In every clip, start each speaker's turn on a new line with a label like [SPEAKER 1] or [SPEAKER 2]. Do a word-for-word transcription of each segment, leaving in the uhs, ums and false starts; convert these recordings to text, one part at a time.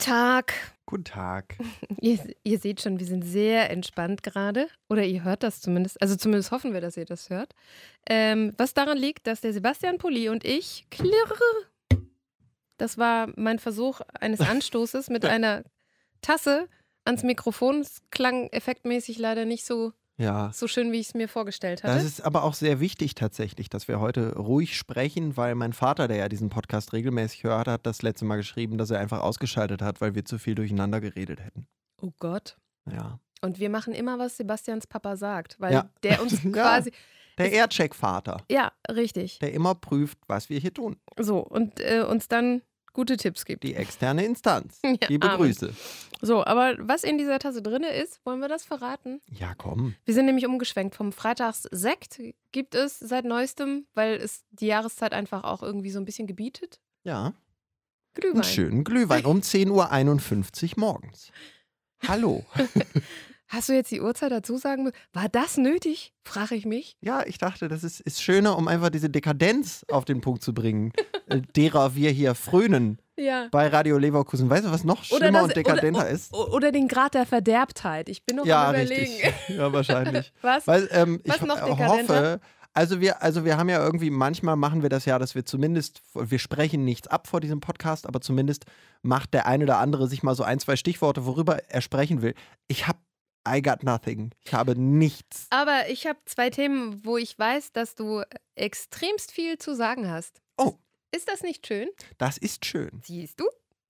[SPEAKER 1] Tag.
[SPEAKER 2] Guten Tag.
[SPEAKER 1] Ihr, ihr seht schon, wir sind sehr entspannt gerade. Oder ihr hört das zumindest. Also zumindest hoffen wir, dass ihr das hört. Ähm, was daran liegt, dass der Sebastian Pulli und ich klirr. Das war mein Versuch eines Anstoßes mit einer Tasse ans Mikrofon. Es klang effektmäßig leider nicht so,
[SPEAKER 2] Ja.
[SPEAKER 1] so schön, wie ich es mir vorgestellt hatte.
[SPEAKER 2] Das ist aber auch sehr wichtig tatsächlich, dass wir heute ruhig sprechen, weil mein Vater, der ja diesen Podcast regelmäßig hört, hat das letzte Mal geschrieben, dass er einfach ausgeschaltet hat, weil wir zu viel durcheinander geredet hätten.
[SPEAKER 1] Oh Gott.
[SPEAKER 2] Ja.
[SPEAKER 1] Und wir machen immer, was Sebastians Papa sagt, weil
[SPEAKER 2] Ja.
[SPEAKER 1] der uns
[SPEAKER 2] Ja.
[SPEAKER 1] quasi...
[SPEAKER 2] Der Aircheck-Vater,
[SPEAKER 1] Ja, richtig.
[SPEAKER 2] der immer prüft, was wir hier tun.
[SPEAKER 1] So, und äh, uns dann gute Tipps gibt.
[SPEAKER 2] Die externe Instanz.
[SPEAKER 1] Ja,
[SPEAKER 2] Liebe
[SPEAKER 1] Amen.
[SPEAKER 2] Grüße.
[SPEAKER 1] So, aber was in dieser Tasse drin ist, wollen wir das verraten?
[SPEAKER 2] Ja, komm.
[SPEAKER 1] Wir sind nämlich umgeschwenkt. Vom Freitagssekt gibt es seit neuestem, weil es die Jahreszeit einfach auch irgendwie so ein bisschen gebietet.
[SPEAKER 2] Ja.
[SPEAKER 1] Glühwein.
[SPEAKER 2] Einen schönen Glühwein um zehn Uhr einundfünfzig morgens. Hallo.
[SPEAKER 1] Hast du jetzt die Uhrzeit dazu sagen müssen? War das nötig? Frage ich mich.
[SPEAKER 2] Ja, ich dachte, das ist, ist schöner, um einfach diese Dekadenz auf den Punkt zu bringen, äh, derer wir hier frönen
[SPEAKER 1] Ja.
[SPEAKER 2] bei Radio Leverkusen. Weißt du, was noch schlimmer
[SPEAKER 1] das-
[SPEAKER 2] und dekadenter
[SPEAKER 1] oder,
[SPEAKER 2] ist?
[SPEAKER 1] Oder, oder den Grad der Verderbtheit. Ich bin noch
[SPEAKER 2] Ja,
[SPEAKER 1] am Überlegen.
[SPEAKER 2] richtig. Ja, wahrscheinlich.
[SPEAKER 1] Was?
[SPEAKER 2] Weil ähm,
[SPEAKER 1] Was
[SPEAKER 2] ich
[SPEAKER 1] noch
[SPEAKER 2] ho-
[SPEAKER 1] dekadenter?
[SPEAKER 2] hoffe, also wir, also wir haben ja irgendwie, manchmal machen wir das ja, dass wir zumindest, wir sprechen nichts ab vor diesem Podcast, aber zumindest macht der eine oder andere sich mal so ein, zwei Stichworte, worüber er sprechen will. Ich habe I got nothing. Ich habe nichts.
[SPEAKER 1] Aber ich habe zwei Themen, wo ich weiß, dass du extremst viel zu sagen hast.
[SPEAKER 2] Oh.
[SPEAKER 1] Ist das nicht schön?
[SPEAKER 2] Das ist schön.
[SPEAKER 1] Siehst du?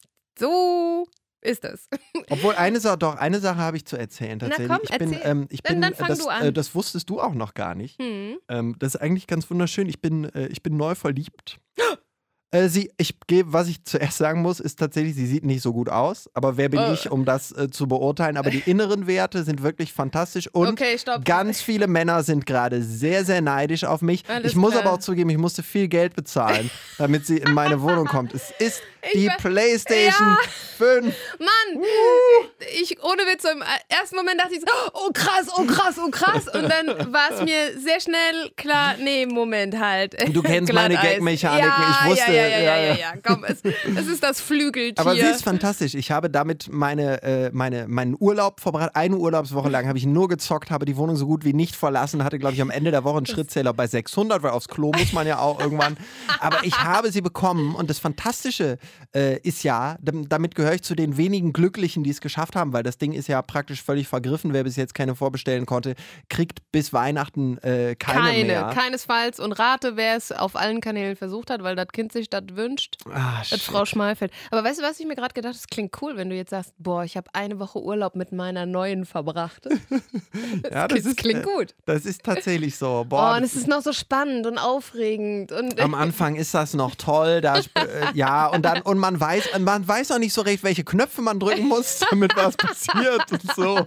[SPEAKER 1] So ist das.
[SPEAKER 2] Obwohl eine Sache, doch, eine Sache habe ich zu erzählen
[SPEAKER 1] Na
[SPEAKER 2] tatsächlich.
[SPEAKER 1] komm,
[SPEAKER 2] ich bin,
[SPEAKER 1] erzähl.
[SPEAKER 2] ähm, ich
[SPEAKER 1] Dann-
[SPEAKER 2] bin,
[SPEAKER 1] dann fang
[SPEAKER 2] das,
[SPEAKER 1] du an.
[SPEAKER 2] Äh, das wusstest du auch noch gar nicht.
[SPEAKER 1] Hm.
[SPEAKER 2] Ähm, das ist eigentlich ganz wunderschön. Ich bin, äh, ich bin neu verliebt. Äh, sie, ich gebe, was ich zuerst sagen muss, ist tatsächlich, sie sieht nicht so gut aus. Aber wer bin
[SPEAKER 1] Oh.
[SPEAKER 2] ich, um das äh, zu beurteilen? Aber die inneren Werte sind wirklich fantastisch und
[SPEAKER 1] Okay, stopp.
[SPEAKER 2] ganz viele Männer sind gerade sehr, sehr neidisch auf mich.
[SPEAKER 1] Alles
[SPEAKER 2] ich muss
[SPEAKER 1] klar.
[SPEAKER 2] aber auch zugeben, ich musste viel Geld bezahlen, damit sie in meine Wohnung kommt. Es ist die
[SPEAKER 1] weiß-
[SPEAKER 2] PlayStation
[SPEAKER 1] Ja.
[SPEAKER 2] fünf.
[SPEAKER 1] Mann, ich, ohne Witz, so im ersten Moment dachte ich so, oh krass, oh krass, oh krass. Und dann war es mir sehr schnell klar, nee, Moment halt.
[SPEAKER 2] Du kennst meine
[SPEAKER 1] Glatteis.
[SPEAKER 2] Gagmechaniken,
[SPEAKER 1] ja,
[SPEAKER 2] ich wusste.
[SPEAKER 1] Ja, ja, ja, ja,
[SPEAKER 2] ja,
[SPEAKER 1] ja, ja. Komm, es, es ist das Flügeltier.
[SPEAKER 2] Aber sie ist fantastisch. Ich habe damit meine, äh, meine, meinen Urlaub verbracht. Eine Urlaubswoche lang habe ich nur gezockt, habe die Wohnung so gut wie nicht verlassen, hatte, glaube ich, am Ende der Woche einen Schrittzähler bei sechshundert, weil aufs Klo muss man ja auch irgendwann. Aber ich habe sie bekommen und das Fantastische äh, ist ja, dam- damit gehöre ich zu den wenigen Glücklichen, die es geschafft haben, weil das Ding ist ja praktisch völlig vergriffen. Wer bis jetzt keine vorbestellen konnte, kriegt bis Weihnachten äh, keine,
[SPEAKER 1] Keine,
[SPEAKER 2] mehr.
[SPEAKER 1] keinesfalls. Und rate, wer es auf allen Kanälen versucht hat, weil das Kind sich das wünscht.
[SPEAKER 2] Ah,
[SPEAKER 1] Das
[SPEAKER 2] shit.
[SPEAKER 1] Frau Schmalfeld. Aber weißt du, was ich mir gerade gedacht habe? Das klingt cool, wenn du jetzt sagst, boah, ich habe eine Woche Urlaub mit meiner neuen verbracht. Das,
[SPEAKER 2] Ja, das
[SPEAKER 1] das
[SPEAKER 2] ist,
[SPEAKER 1] klingt
[SPEAKER 2] äh,
[SPEAKER 1] gut.
[SPEAKER 2] Das ist tatsächlich so.
[SPEAKER 1] Oh,
[SPEAKER 2] Boah,
[SPEAKER 1] und
[SPEAKER 2] das
[SPEAKER 1] es ist noch so spannend und aufregend. Und
[SPEAKER 2] Am Anfang ist das noch toll, da, sp- äh, ja, und dann, und man weiß, man weiß auch nicht so recht, welche Knöpfe man drücken muss, damit was passiert und so.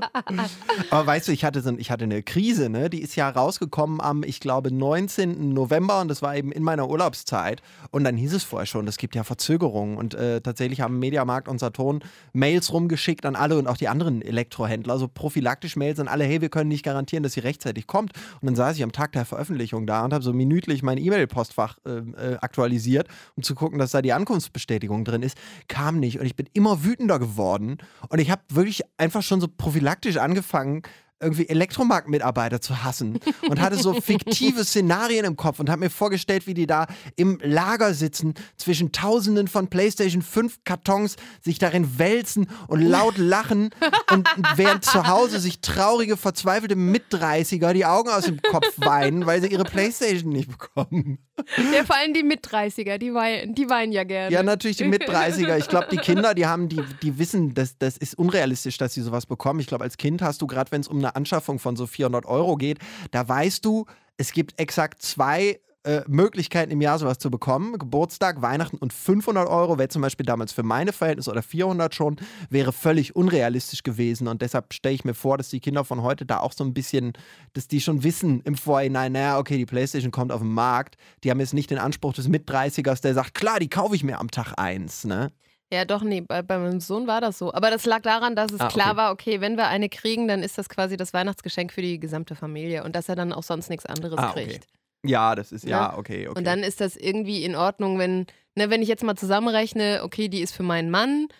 [SPEAKER 2] Aber weißt du, ich hatte, so, ein- ich hatte eine Krise, ne? Die ist ja rausgekommen am, ich glaube, neunzehnten November und das war eben in meiner Urlaubszeit. Und dann hieß es vorher schon, es gibt ja Verzögerungen und äh, tatsächlich haben Mediamarkt und Saturn Mails rumgeschickt an alle und auch die anderen Elektrohändler, so prophylaktisch Mails an alle, hey, wir können nicht garantieren, dass sie rechtzeitig kommt. Und dann saß ich am Tag der Veröffentlichung da und habe so minütlich mein E-Mail-Postfach äh, äh, aktualisiert, um zu gucken, dass da die Ankunftsbestätigung drin ist. Kam nicht und ich bin immer wütender geworden und ich habe wirklich einfach schon so prophylaktisch angefangen, irgendwie Elektromarktmitarbeiter zu hassen und hatte so fiktive Szenarien im Kopf und habe mir vorgestellt, wie die da im Lager sitzen, zwischen tausenden von PlayStation fünf Kartons, sich darin wälzen und laut lachen und während zu Hause sich traurige, verzweifelte Mitdreißiger die Augen aus dem Kopf weinen, weil sie ihre PlayStation nicht bekommen.
[SPEAKER 1] ja, vor allem die Mitdreißiger, die weinen, die weinen ja gerne.
[SPEAKER 2] Ja, natürlich die Mitdreißiger. Ich glaube, die Kinder, die haben, die, die wissen, dass das ist unrealistisch, dass sie sowas bekommen. Ich glaube, als Kind hast du, gerade wenn es um eine Anschaffung von so vierhundert Euro geht, da weißt du, es gibt exakt zwei äh, Möglichkeiten im Jahr sowas zu bekommen. Geburtstag, Weihnachten und fünfhundert Euro wäre zum Beispiel damals für meine Verhältnisse oder vierhundert schon, wäre völlig unrealistisch gewesen und deshalb stelle ich mir vor, dass die Kinder von heute da auch so ein bisschen, dass die schon wissen im Vorhinein, naja, okay, die PlayStation kommt auf den Markt, die haben jetzt nicht den Anspruch des Mitdreißigers, der sagt, klar, die kaufe ich mir am Tag eins, ne?
[SPEAKER 1] Ja, doch, nee, bei, bei meinem Sohn war das so. Aber das lag daran, dass es
[SPEAKER 2] Ah,
[SPEAKER 1] klar
[SPEAKER 2] okay.
[SPEAKER 1] war, okay, wenn wir eine kriegen, dann ist das quasi das Weihnachtsgeschenk für die gesamte Familie und dass er dann auch sonst nichts anderes
[SPEAKER 2] Ah, okay.
[SPEAKER 1] kriegt.
[SPEAKER 2] Ja, das ist, ja,
[SPEAKER 1] Ne?
[SPEAKER 2] okay, okay.
[SPEAKER 1] Und dann ist das irgendwie in Ordnung, wenn, ne, wenn ich jetzt mal zusammenrechne, okay, die ist für meinen Mann,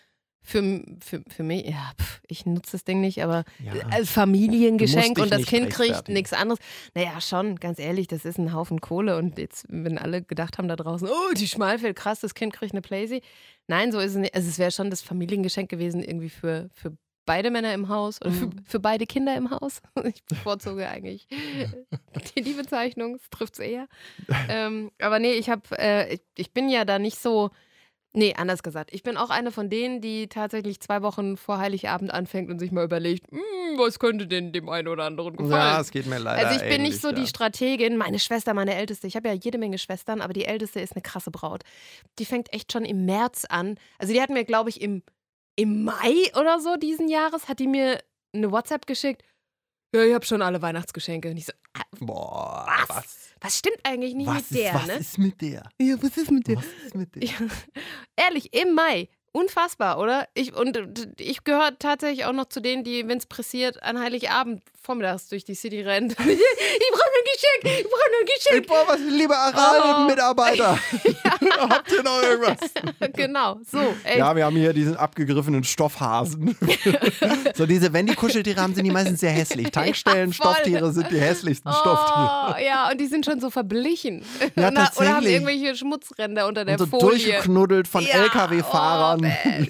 [SPEAKER 1] Für, für, für mich, ja, pf, ich nutze das Ding nicht, aber
[SPEAKER 2] Ja.
[SPEAKER 1] als Familiengeschenk
[SPEAKER 2] dich
[SPEAKER 1] und das
[SPEAKER 2] nicht
[SPEAKER 1] Kind kriegt
[SPEAKER 2] rechtfertigen.
[SPEAKER 1] nichts anderes. Naja, schon, ganz ehrlich, das ist ein Haufen Kohle und jetzt, wenn alle gedacht haben da draußen, oh, die Schmalfeld, krass, das Kind kriegt eine Playsee. Nein, so ist es nicht. Also es wäre schon das Familiengeschenk gewesen, irgendwie für, für beide Männer im Haus oder für, für beide Kinder im Haus. Ich bevorzuge eigentlich die, die Bezeichnung, das trifft es eher. ähm, aber nee, ich habe, äh, ich, ich bin ja da nicht so. Nee, anders gesagt. Ich bin auch eine von denen, die tatsächlich zwei Wochen vor Heiligabend anfängt und sich mal überlegt, "Hm, was könnte denn dem einen oder anderen gefallen?"
[SPEAKER 2] Ja, es geht mir leider
[SPEAKER 1] Also ich bin nicht
[SPEAKER 2] ähnlich,
[SPEAKER 1] so
[SPEAKER 2] ja.
[SPEAKER 1] die Strategin. Meine Schwester, meine Älteste, ich habe ja jede Menge Schwestern, aber die Älteste ist eine krasse Braut. Die fängt echt schon im März an. Also die hat mir, glaube ich, im, im Mai oder so diesen Jahres, hat die mir eine WhatsApp geschickt. Ja, ich habe schon alle Weihnachtsgeschenke. Und ich so, ah,
[SPEAKER 2] Boah,
[SPEAKER 1] was?
[SPEAKER 2] was?
[SPEAKER 1] Was stimmt eigentlich nicht
[SPEAKER 2] Was
[SPEAKER 1] mit
[SPEAKER 2] ist,
[SPEAKER 1] der,
[SPEAKER 2] was
[SPEAKER 1] ne?
[SPEAKER 2] ist mit der?
[SPEAKER 1] Ja, was ist mit der?
[SPEAKER 2] Was ist mit der?
[SPEAKER 1] Ja, ehrlich, im Mai. Unfassbar, oder? Ich, und äh, ich gehöre tatsächlich auch noch zu denen, die, wenn es pressiert, an Heiligabend vormittags durch die City rennt. Ich brauche ein Geschenk, ich brauche ein
[SPEAKER 2] Ich
[SPEAKER 1] Geschenk.
[SPEAKER 2] brauche was, liebe Aral-Mitarbeiter.
[SPEAKER 1] Ja.
[SPEAKER 2] Habt ihr noch irgendwas?
[SPEAKER 1] Genau, so. Ey.
[SPEAKER 2] Ja, wir haben hier diesen abgegriffenen Stoffhasen. So diese, wenn die Kuscheltiere haben, sind die meistens sehr hässlich. Tankstellen,
[SPEAKER 1] Ja, voll.
[SPEAKER 2] Stofftiere sind die hässlichsten Stofftiere.
[SPEAKER 1] Oh, ja, und die sind schon so verblichen.
[SPEAKER 2] Ja,
[SPEAKER 1] oder, oder haben
[SPEAKER 2] tatsächlich.
[SPEAKER 1] irgendwelche Schmutzränder unter der
[SPEAKER 2] Und so
[SPEAKER 1] Folie.
[SPEAKER 2] durchgeknuddelt von
[SPEAKER 1] Ja,
[SPEAKER 2] L K W-Fahrern.
[SPEAKER 1] Oh, bäh.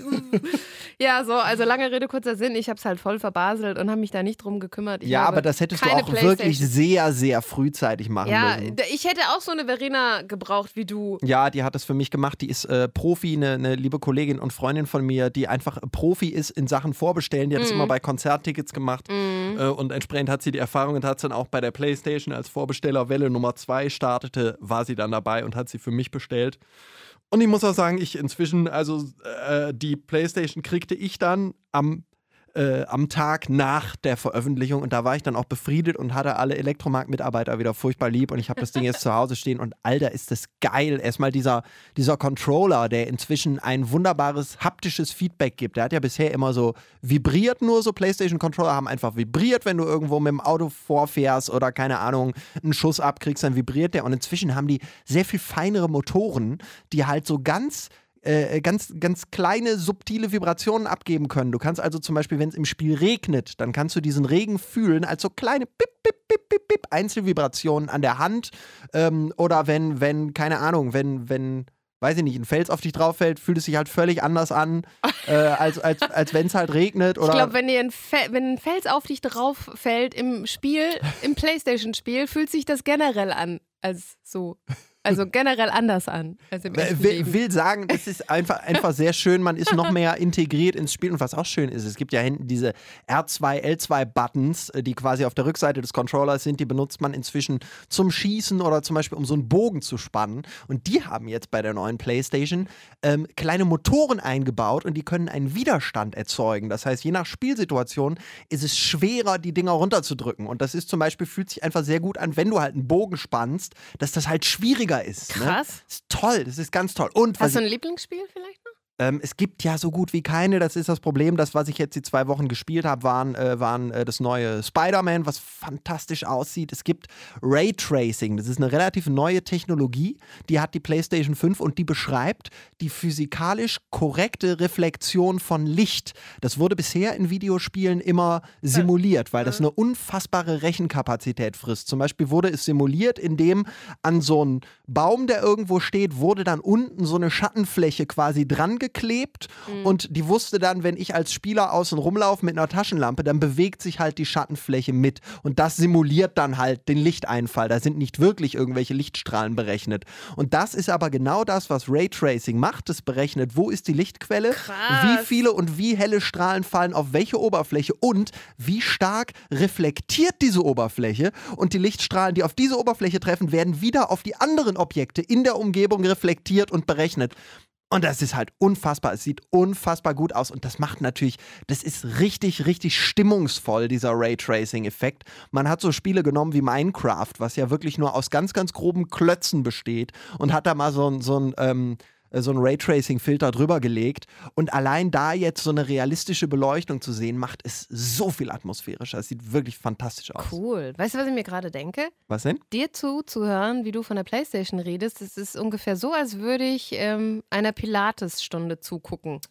[SPEAKER 1] Ja, so, also lange Rede, kurzer Sinn. Ich habe es halt voll verbaselt und habe mich da nicht drum gekümmert. Ich
[SPEAKER 2] Ja,
[SPEAKER 1] habe
[SPEAKER 2] aber das hättest du
[SPEAKER 1] keine
[SPEAKER 2] auch wirklich
[SPEAKER 1] Playstation.
[SPEAKER 2] sehr, sehr frühzeitig machen
[SPEAKER 1] Ja,
[SPEAKER 2] müssen.
[SPEAKER 1] d- ich hätte auch so eine Verena gebraucht wie du.
[SPEAKER 2] Ja, die hat das für mich gemacht. Die ist äh, Profi, eine, eine liebe Kollegin und Freundin von mir, die einfach Profi ist in Sachen Vorbestellen. Die hat das
[SPEAKER 1] Mhm.
[SPEAKER 2] immer bei Konzerttickets gemacht. Äh, und entsprechend hat sie die Erfahrung und hat es dann auch bei der PlayStation als Vorbesteller Welle Nummer zwei startete, war sie dann dabei und hat sie für mich bestellt. Und ich muss auch sagen, ich inzwischen, also äh, die PlayStation kriegte ich dann am Äh, am Tag nach der Veröffentlichung und da war ich dann auch befriedet und hatte alle Elektromarkt-Mitarbeiter wieder furchtbar lieb und ich habe das Ding jetzt zu Hause stehen und Alter, ist das geil. Erstmal dieser, dieser Controller, der inzwischen ein wunderbares haptisches Feedback gibt. Der hat ja bisher immer so vibriert nur, so PlayStation-Controller haben einfach vibriert, wenn du irgendwo mit dem Auto vorfährst oder keine Ahnung, einen Schuss abkriegst, dann vibriert der und inzwischen haben die sehr viel feinere Motoren, die halt so ganz Äh, ganz, ganz kleine, subtile Vibrationen abgeben können. Du kannst also zum Beispiel, wenn es im Spiel regnet, dann kannst du diesen Regen fühlen als so kleine Pip, Pip, Pip, Pip, Pip, Einzelvibrationen an der Hand. Ähm, oder wenn, wenn, keine Ahnung, wenn, wenn, weiß ich nicht, ein Fels auf dich drauf fällt, fühlt es sich halt völlig anders an, äh, als, als, als wenn es halt regnet. Oder
[SPEAKER 1] Ich glaube, wenn dir ein, Fe wenn ein Fels auf dich drauf fällt im Spiel, im Playstation-Spiel, fühlt sich das generell an als so. Also generell anders an als im echten
[SPEAKER 2] will,
[SPEAKER 1] Leben.
[SPEAKER 2] will sagen, es ist einfach, einfach sehr schön, man ist noch mehr integriert ins Spiel und was auch schön ist, es gibt ja hinten diese R zwei, L zwei Buttons, die quasi auf der Rückseite des Controllers sind, die benutzt man inzwischen zum Schießen oder zum Beispiel um so einen Bogen zu spannen und die haben jetzt bei der neuen PlayStation ähm, kleine Motoren eingebaut und die können einen Widerstand erzeugen, das heißt je nach Spielsituation ist es schwerer, die Dinger runterzudrücken und das ist zum Beispiel, fühlt sich einfach sehr gut an, wenn du halt einen Bogen spannst, dass das halt schwieriger ist. Ne?
[SPEAKER 1] Krass.
[SPEAKER 2] Das ist toll, das ist ganz toll. Und was
[SPEAKER 1] Hast du
[SPEAKER 2] ich,
[SPEAKER 1] ein Lieblingsspiel vielleicht noch?
[SPEAKER 2] ähm, es gibt ja so gut wie keine, das ist das Problem. Das, was ich jetzt die zwei Wochen gespielt habe, waren, äh, waren äh, das neue Spider-Man, was fantastisch aussieht. Es gibt Raytracing, das ist eine relativ neue Technologie, die hat die PlayStation fünf und die beschreibt die physikalisch korrekte Reflexion von Licht. Das wurde bisher in Videospielen immer simuliert, weil das eine unfassbare Rechenkapazität frisst. Zum Beispiel wurde es simuliert, indem an so einen Baum, der irgendwo steht, wurde dann unten so eine Schattenfläche quasi dran geklebt
[SPEAKER 1] Mhm.
[SPEAKER 2] und die wusste dann, wenn ich als Spieler außen rumlaufe mit einer Taschenlampe, dann bewegt sich halt die Schattenfläche mit und das simuliert dann halt den Lichteinfall. Da sind nicht wirklich irgendwelche Lichtstrahlen berechnet. Und das ist aber genau das, was Raytracing macht. Es berechnet, wo ist die Lichtquelle,
[SPEAKER 1] Krass.
[SPEAKER 2] wie viele und wie helle Strahlen fallen auf welche Oberfläche und wie stark reflektiert diese Oberfläche und die Lichtstrahlen, die auf diese Oberfläche treffen, werden wieder auf die anderen Objekte in der Umgebung reflektiert und berechnet. Und das ist halt unfassbar. Es sieht unfassbar gut aus. Und das macht natürlich, das ist richtig, richtig stimmungsvoll, dieser Raytracing-Effekt. Man hat so Spiele genommen wie Minecraft, was ja wirklich nur aus ganz, ganz groben Klötzen besteht und hat da mal so ein, so ein, ähm, so ein Raytracing-Filter drüber gelegt. Und allein da jetzt so eine realistische Beleuchtung zu sehen, macht es so viel atmosphärischer. Es sieht wirklich fantastisch aus.
[SPEAKER 1] Cool. Weißt du, was ich mir gerade denke?
[SPEAKER 2] Was denn?
[SPEAKER 1] Dir zuzuhören, wie du von der Playstation redest, das ist ungefähr so, als würde ich ähm, einer Pilates-Stunde zugucken.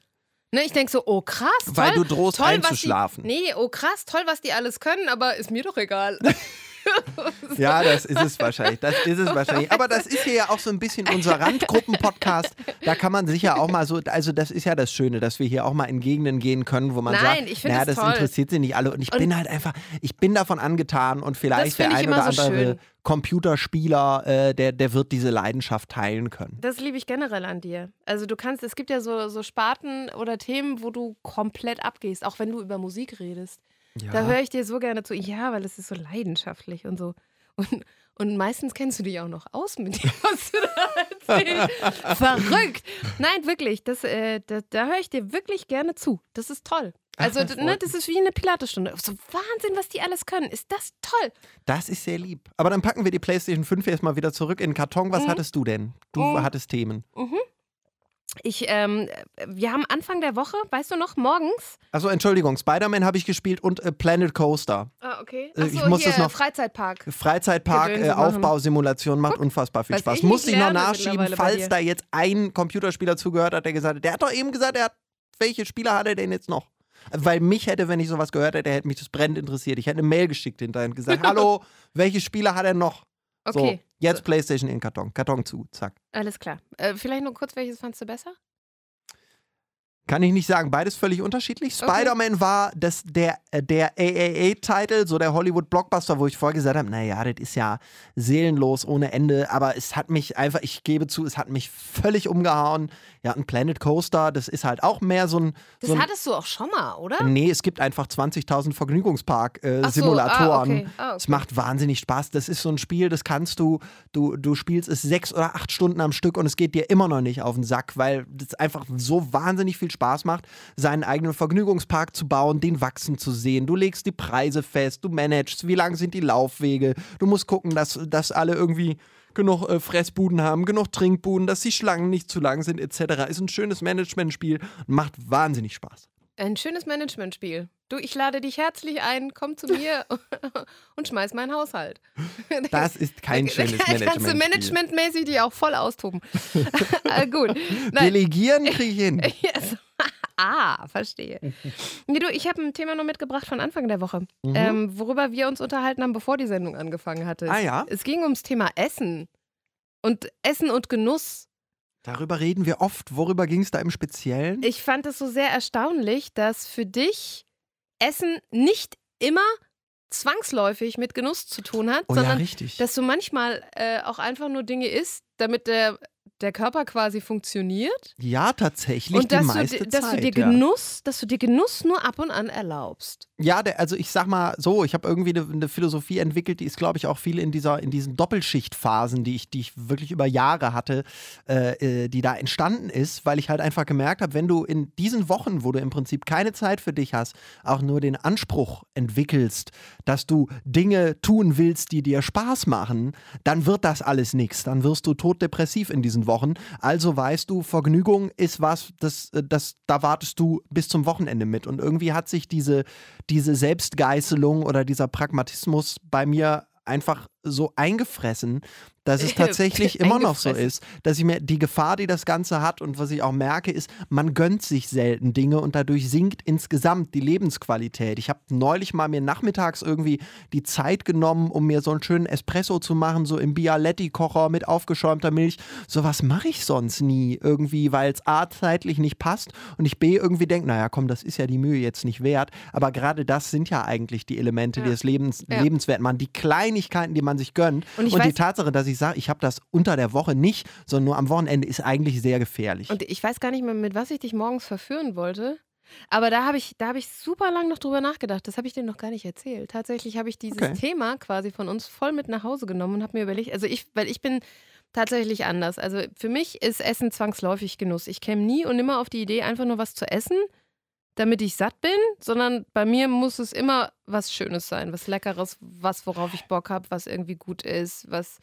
[SPEAKER 1] Ne, ich denke so, oh krass, toll.
[SPEAKER 2] Weil du drohst
[SPEAKER 1] toll,
[SPEAKER 2] einzuschlafen.
[SPEAKER 1] Die, nee, oh krass, toll, was die alles können, aber ist mir doch egal.
[SPEAKER 2] Ja, das ist es wahrscheinlich. Das ist es wahrscheinlich. Aber das ist hier ja auch so ein bisschen unser Randgruppen-Podcast. Da kann man sich ja auch mal so, also das ist ja das Schöne, dass wir hier auch mal in Gegenden gehen können, wo man
[SPEAKER 1] Nein,
[SPEAKER 2] sagt,
[SPEAKER 1] ich finde
[SPEAKER 2] naja,
[SPEAKER 1] das
[SPEAKER 2] das
[SPEAKER 1] toll.
[SPEAKER 2] interessiert sie nicht alle. Und ich
[SPEAKER 1] Und
[SPEAKER 2] bin halt einfach, ich bin davon angetan und vielleicht
[SPEAKER 1] Das
[SPEAKER 2] der
[SPEAKER 1] finde ich
[SPEAKER 2] ein oder
[SPEAKER 1] immer so
[SPEAKER 2] andere
[SPEAKER 1] schön.
[SPEAKER 2] Computerspieler, äh, der, der wird diese Leidenschaft teilen können.
[SPEAKER 1] Das liebe ich generell an dir. Also du kannst, es gibt ja so, so Sparten oder Themen, wo du komplett abgehst, auch wenn du über Musik redest.
[SPEAKER 2] Ja.
[SPEAKER 1] Da höre ich dir so gerne zu. Ja, weil es ist so leidenschaftlich und so. Und, und meistens kennst du dich auch noch aus mit dem, was du da erzählst. Verrückt. Nein, wirklich. Das, äh, da da höre ich dir wirklich gerne zu. Das ist toll. Also,
[SPEAKER 2] Ach, das
[SPEAKER 1] ne,
[SPEAKER 2] freut
[SPEAKER 1] das ist wie eine Pilatesstunde. So Wahnsinn, was die alles können. Ist das toll.
[SPEAKER 2] Das ist sehr lieb. Aber dann packen wir die PlayStation fünf erstmal wieder zurück in den Karton. Was
[SPEAKER 1] Mhm.
[SPEAKER 2] hattest du denn? Du
[SPEAKER 1] Mhm.
[SPEAKER 2] hattest Themen.
[SPEAKER 1] Mhm. Ich, ähm, wir haben Anfang der Woche, weißt du noch, morgens.
[SPEAKER 2] Also Entschuldigung, Spider-Man habe ich gespielt und äh, Planet Coaster.
[SPEAKER 1] Ah, okay.
[SPEAKER 2] Äh,
[SPEAKER 1] Achso,
[SPEAKER 2] ich muss
[SPEAKER 1] hier,
[SPEAKER 2] das noch-
[SPEAKER 1] Freizeitpark.
[SPEAKER 2] Freizeitpark,
[SPEAKER 1] Gedönse
[SPEAKER 2] äh,
[SPEAKER 1] machen.
[SPEAKER 2] Aufbausimulation macht unfassbar viel
[SPEAKER 1] was
[SPEAKER 2] Spaß.
[SPEAKER 1] ich
[SPEAKER 2] Muss
[SPEAKER 1] nicht
[SPEAKER 2] ich noch
[SPEAKER 1] lerne
[SPEAKER 2] nachschieben,
[SPEAKER 1] mittlerweile bei
[SPEAKER 2] falls
[SPEAKER 1] dir.
[SPEAKER 2] da jetzt ein Computerspieler zugehört hat, der gesagt hat, der hat doch eben gesagt, er hat, welche Spieler hat er denn jetzt noch? Weil mich hätte, wenn ich sowas gehört hätte, hätte mich das brennend interessiert. Ich hätte eine Mail geschickt hinterher und gesagt, hallo, welche Spieler hat er noch?
[SPEAKER 1] Okay,
[SPEAKER 2] So, jetzt PlayStation in den Karton. Karton zu, zack.
[SPEAKER 1] alles klar. Äh, vielleicht noch kurz, welches fandst du besser?
[SPEAKER 2] Kann ich nicht sagen, beides völlig unterschiedlich.
[SPEAKER 1] Okay.
[SPEAKER 2] Spider-Man war das, der, äh, der A A A-Titel, so der Hollywood-Blockbuster, wo ich vorher gesagt habe, naja, das ist ja seelenlos ohne Ende, aber es hat mich einfach, ich gebe zu, es hat mich völlig umgehauen. Ja, ein Planet Coaster, das ist halt auch mehr so ein...
[SPEAKER 1] Das
[SPEAKER 2] so ein
[SPEAKER 1] hattest du auch schon mal, oder?
[SPEAKER 2] Nee, es gibt einfach zwanzigtausend
[SPEAKER 1] Ach so,
[SPEAKER 2] Vergnügungspark-Simulatoren.
[SPEAKER 1] ah, okay. Ah, okay.
[SPEAKER 2] Es macht wahnsinnig Spaß. Das ist so ein Spiel, das kannst du, du, du spielst es sechs oder acht Stunden am Stück und es geht dir immer noch nicht auf den Sack, weil es einfach so wahnsinnig viel Spaß macht, seinen eigenen Vergnügungspark zu bauen, den wachsen zu sehen. Du legst die Preise fest, du managst, wie lang sind die Laufwege. Du musst gucken, dass, dass alle irgendwie genug äh, Fressbuden haben, genug Trinkbuden, dass die Schlangen nicht zu lang sind, et cetera. Ist ein schönes Managementspiel und macht wahnsinnig Spaß.
[SPEAKER 1] Ein schönes Managementspiel. Du, ich lade dich herzlich ein, komm zu mir und schmeiß meinen Haushalt.
[SPEAKER 2] Das ist kein
[SPEAKER 1] Da-
[SPEAKER 2] schönes
[SPEAKER 1] da Kannst du
[SPEAKER 2] Managementspiel.
[SPEAKER 1] managementmäßig die auch voll austoben. äh, gut. Nein.
[SPEAKER 2] Delegieren kriege ich hin.
[SPEAKER 1] Yes. Ah, verstehe. Nee, du, ich habe ein Thema noch mitgebracht von Anfang der Woche,
[SPEAKER 2] Mhm.
[SPEAKER 1] ähm, worüber wir uns unterhalten haben, bevor die Sendung angefangen hatte.
[SPEAKER 2] Ah ja?
[SPEAKER 1] Es ging ums Thema Essen. Und Essen und Genuss.
[SPEAKER 2] Darüber reden wir oft. Worüber ging es da im Speziellen?
[SPEAKER 1] Ich fand es so sehr erstaunlich, dass für dich Essen nicht immer zwangsläufig mit Genuss zu tun hat,
[SPEAKER 2] Oh ja,
[SPEAKER 1] sondern
[SPEAKER 2] richtig.
[SPEAKER 1] dass du manchmal äh, auch einfach nur Dinge isst, damit der, der Körper quasi funktioniert.
[SPEAKER 2] Ja, tatsächlich
[SPEAKER 1] Und
[SPEAKER 2] die
[SPEAKER 1] dass,
[SPEAKER 2] meiste
[SPEAKER 1] du, di- dass
[SPEAKER 2] Zeit.
[SPEAKER 1] du dir
[SPEAKER 2] ja.
[SPEAKER 1] Genuss, dass du dir Genuss nur ab und an erlaubst.
[SPEAKER 2] Ja, der, also ich sag mal so, ich habe irgendwie eine, eine Philosophie entwickelt, die ist, glaube ich, auch viel in dieser, in diesen Doppelschichtphasen, die ich, die ich wirklich über Jahre hatte, äh, äh, die da entstanden ist, weil ich halt einfach gemerkt habe, wenn du in diesen Wochen, wo du im Prinzip keine Zeit für dich hast, auch nur den Anspruch entwickelst, dass du Dinge tun willst, die dir Spaß machen, dann wird das alles nichts. Dann wirst du toddepressiv in diesen Wochen. Also weißt du, Vergnügung ist was, das, äh, das, da wartest du bis zum Wochenende mit. Und irgendwie hat sich diese diese Selbstgeißelung oder dieser Pragmatismus bei mir einfach so eingefressen, dass es tatsächlich immer noch so
[SPEAKER 1] Eingefressen.
[SPEAKER 2] ist, dass ich mir die Gefahr, die das Ganze hat und was ich auch merke, ist, man gönnt sich selten Dinge und dadurch sinkt insgesamt die Lebensqualität. Ich habe neulich mal mir nachmittags irgendwie die Zeit genommen, um mir so einen schönen Espresso zu machen, so im Bialetti-Kocher mit aufgeschäumter Milch. Sowas mache ich sonst nie irgendwie, weil es A, zeitlich nicht passt und ich B, irgendwie denke, naja komm, das ist ja die Mühe jetzt nicht wert. Aber gerade das sind ja eigentlich die Elemente,
[SPEAKER 1] Ja.
[SPEAKER 2] die das Lebens
[SPEAKER 1] Ja.
[SPEAKER 2] lebenswert machen. Die Kleinigkeiten, die man sich gönnt.
[SPEAKER 1] Und ich
[SPEAKER 2] Und die
[SPEAKER 1] weiß-
[SPEAKER 2] Tatsache, dass ich sage, ich habe das unter der Woche nicht, sondern nur am Wochenende, ist eigentlich sehr gefährlich.
[SPEAKER 1] Und ich weiß gar nicht mehr, mit was ich dich morgens verführen wollte. Aber da habe ich, da habe ich super lang noch drüber nachgedacht. Das habe ich dir noch gar nicht erzählt. Tatsächlich habe ich dieses
[SPEAKER 2] Okay.
[SPEAKER 1] Thema quasi von uns voll mit nach Hause genommen und habe mir überlegt, also ich, weil ich bin tatsächlich anders. Also für mich ist Essen zwangsläufig Genuss. Ich käme nie und nimmer auf die Idee, einfach nur was zu essen, damit ich satt bin, sondern bei mir muss es immer was Schönes sein, was Leckeres, was, worauf ich Bock habe, was irgendwie gut ist, was